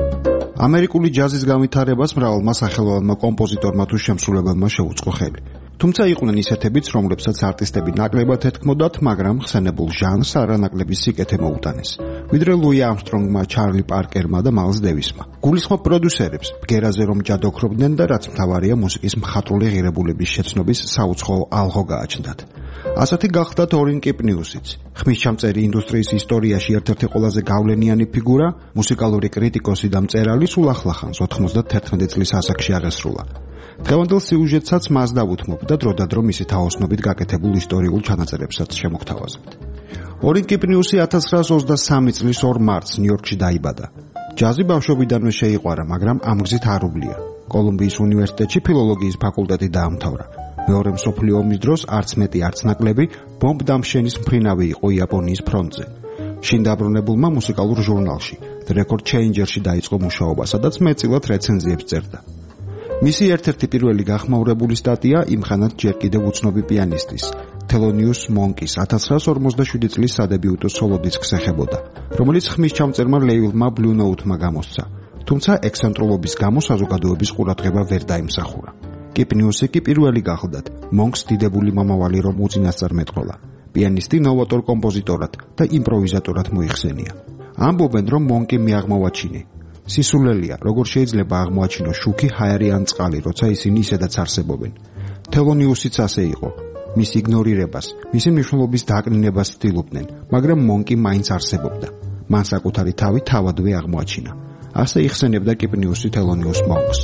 ამერიკული ჯაზის განვითარებას მრავალმა სახელოვანმა კომპოზიტორმა თუ შემსრულებელმა შეუწყო ხელი. თუმცა იყვნენ ისეთებიც, რომლებსაც არტისტები ნაკლებად ეთქმოდათ, მაგრამ ხსენებულ ჟანრს არანაკლები სიკეთე მოუტანეს. ვიდრე ლუი ამსტრონგმა, ჩარლი პარკერმა და მაილს დევისმა. გულისხმობ პროდიუსერებს, ბგერაზე რომ ჯადოქრობდნენ და რაც მთავარია მუსიკის მხატვრული ღირებულების შეცნობის საუცხოო ალღო გააჩნდათ. ასეთი გახლდათ ორინ კიპნიუსიც, ხმისჩამწერი ინდუსტრიის ისტორიაში ერთ-ერთი ყველაზე გავლენიანი ფიგურა, მუსიკალური კრიტიკოსი და მწერალი სულ ახლახანს 91 წლის ასაკში აღესრულა. დღევანდელ სიუჟეტსაც მას დავუთმობ და დროდადრო მისი თაოსნობით გაკეთებულ ისტორიულ ჩანაწერებსაც შემოგთავაზებთ. ორინ კიპნიუსი 1923 წლის 2 მარტს ნიუ-იორკში დაიბადა. ჯაზი ბავშვობიდანვე შეიყვარა, მაგრამ ამ გზით არ უვლია. კოლუმბიის უნივერსიტეტში ფილოლოგიის ფაკულტეტი დაამთავრა. მეორე მსოფლიო ომის დროს არც მეტი არც ნაკლები ბომბ-დამშენის მფრინავი იყო იაპონიის ფრონტზე. შინ დაბრუნებულმა მუსიკალურ ჟურნალში The Record Changerში დაიწყო მუშაობა, სადაც მეტწილად რეცენზიებს წერდა. მისი ერთ-ერთი პირველი გახმაურებული სტატია იმხანად ჯერ კიდევ უცნობი პიანისტის თელონიუს მონკის 1947 წლის სადებიუტო სოლო დისკს ეხებოდა, რომელიც ხმისჩამწერმა ლეიბლმა Blue Note-მა გამოსცა, თუმცა ექსცენტრულობის გამო საზოგადოების ყურადღება ვერ დაიმსახურა. კიპნიუსი კი პირველი გახლდათ მონკს დიდებული მომავალი რომ უწინასწარ მეტყოლა. პიანისტი ნოვატორ კომპოზიტორად და იმპროვიზატორად მოიხსენია. ამბობენ რომ მონკი მიაღმოვაჩინე. სისულელია, როგორ შეიძლება აღმოაჩინოს შუქი, ჰაერი ან წყალი, როცა ისინი ისედაც არსებობენ. თელონიუსიც ასე იყო. მის იგნორირებას, მისი მნიშვნელობის დაკნინებას ცდილობდნენ, მაგრამ მონკი მაინც არსებობდა. მან საკუთარი თავი თავადვე აღმოაჩინა. ასე იხსენებდა კიპნიუსი თელონიუს მონკს.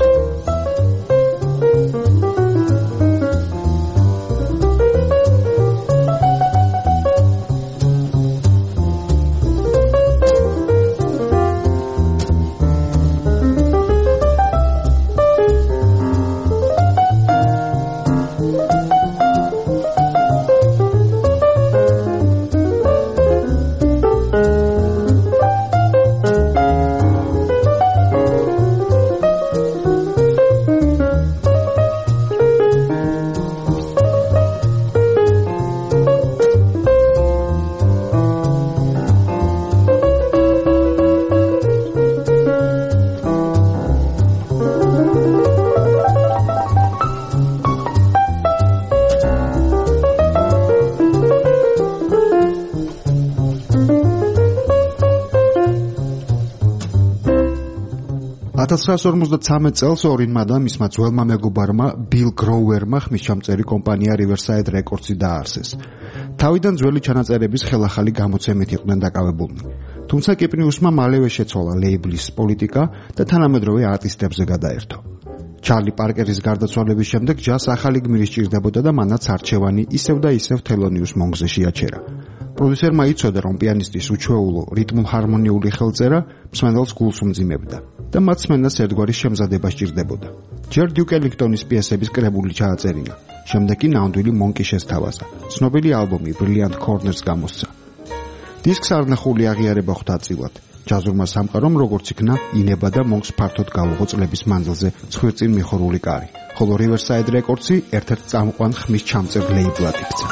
წელს ორინმა და მისმა ძველმა მეგობარმა ბილ გროუერმა ხმისჩამწერი კომპანია Riverside Records-ი დაარსეს. თავიდან ძველი ჩანაწერების ხელახალი გამოცემით იყვნენ დაკავებულნი. თუმცა კიპნიუსმა მალევე შეცვალა ლეიბლის პოლიტიკა და თანამედროვე არტისტებზე გადაერთო. ჩარლი პარკერის გარდაცვალების შემდეგ ჯაზს ახალი გმირი სჭირდებოდა და მანაც არჩევანი ისევ და ისევ თელონიუს მონკზე შეაჩერა. პროდიუსერმა იცოდა, რომ პიანისტის უჩვეულო რიტმულ-ჰარმონიული ხელწერა მსმენელს გულს უმძიმებდა და მათ სმენას ერთგვარი შემზადება სჭირდებოდა. ჯერ დიუკ ელინგტონის პიესების კრებული ჩააწერინა, შემდეგ კი ნამდვილი მონკი შესთავაზა. ცნობილი ალბომი Brilliant Corners გამოსცა. დისკს არნახული აღიარება ხვდა წილად. ჯაზურმა სამყარომ როგორც იქნა ინება და მონკს ფართოდ გაუღო წლების მანძილზე ცხვირწინ მიხორული კარი, ხოლო Riverside Records-ი ერთ-ერთ წამყვან ხმისჩამწერ ლეიბლად იქცა.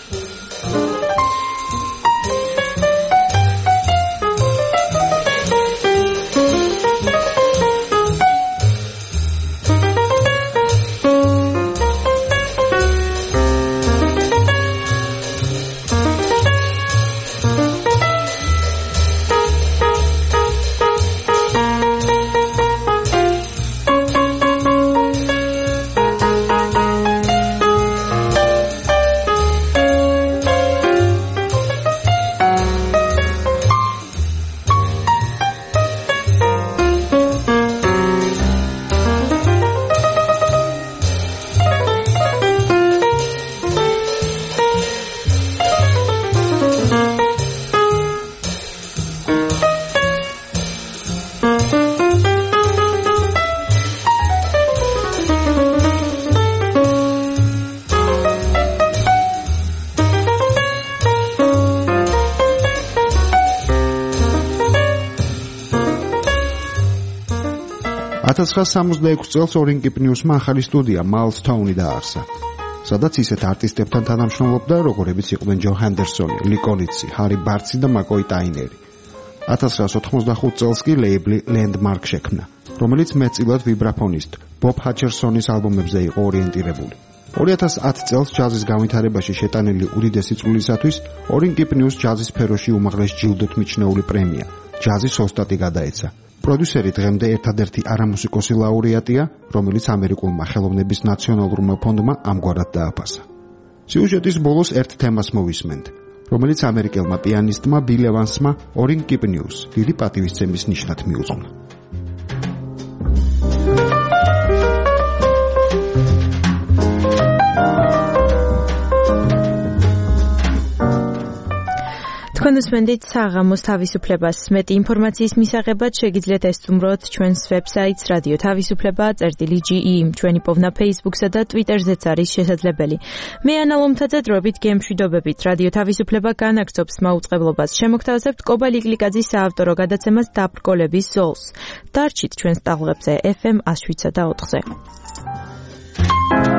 წელს ორინ კიპნიუსმა ახალი სტუდია Milestone-ი დაარსა, სადაც ისეთ არტისტებთან თანამშრომლობდა, როგორებიც იყვნენ ჯო ჰენდერსონი, ლი კონიცი, ჰარი ბარტსი და მაკოი ტაინერი. 1985 წელს კი ლეიბლი Landmark შექმნა, რომელიც მეტწილად ვიბრაფონისტ ბობ ჰაჩერსონის ალბომებზე იყო ორიენტირებული. 2010 წელს ჯაზის განვითარებაში შეტანილი უდიდესი წვლილისათვის Orink News ჯაზის სფეროში უმაღლეს ჯილდოთ მიჩნეული პრემია ჯაზის ოსტატი გადაეცა. პროდიუსერი დღემდე ერთადერთი არამუსიკოსი ლაურეატია, რომელიც ამერიკულმა ხელოვნების ნაციონალურმა ფონდმა ამგვარად დააფასა. სიუჟეტის ბოლოს ერთ თემას მოვისმენთ, რომელიც ამერიკელმა პიანისტმა ბილ ევანსმა Orink News დიდი პატივისცემის ნიშნად მიუძღვნა. თქვენ უსმენთ საღამოს თავისუფლებას. მეტი ინფორმაციის მისაღებად შეგიძლიათ ესტუმროთ ჩვენს ვებსაიტს რადიო თავისუფლება.ge. ჩვენი პოვნა Facebook-სა და Twitter-ზეც არის შესაძლებელი. მე ანა ლომთაძე დროებით გემშვიდობებით. რადიო თავისუფლება განაგრძობს მაუწყებლობას. შემოგთავაზებთ კობა ლიკლიკაძის საავტორო გადაცემას დაბრკოლების ზოლს. დარჩით ჩვენს ტალღებზე FM 107.4-ზე.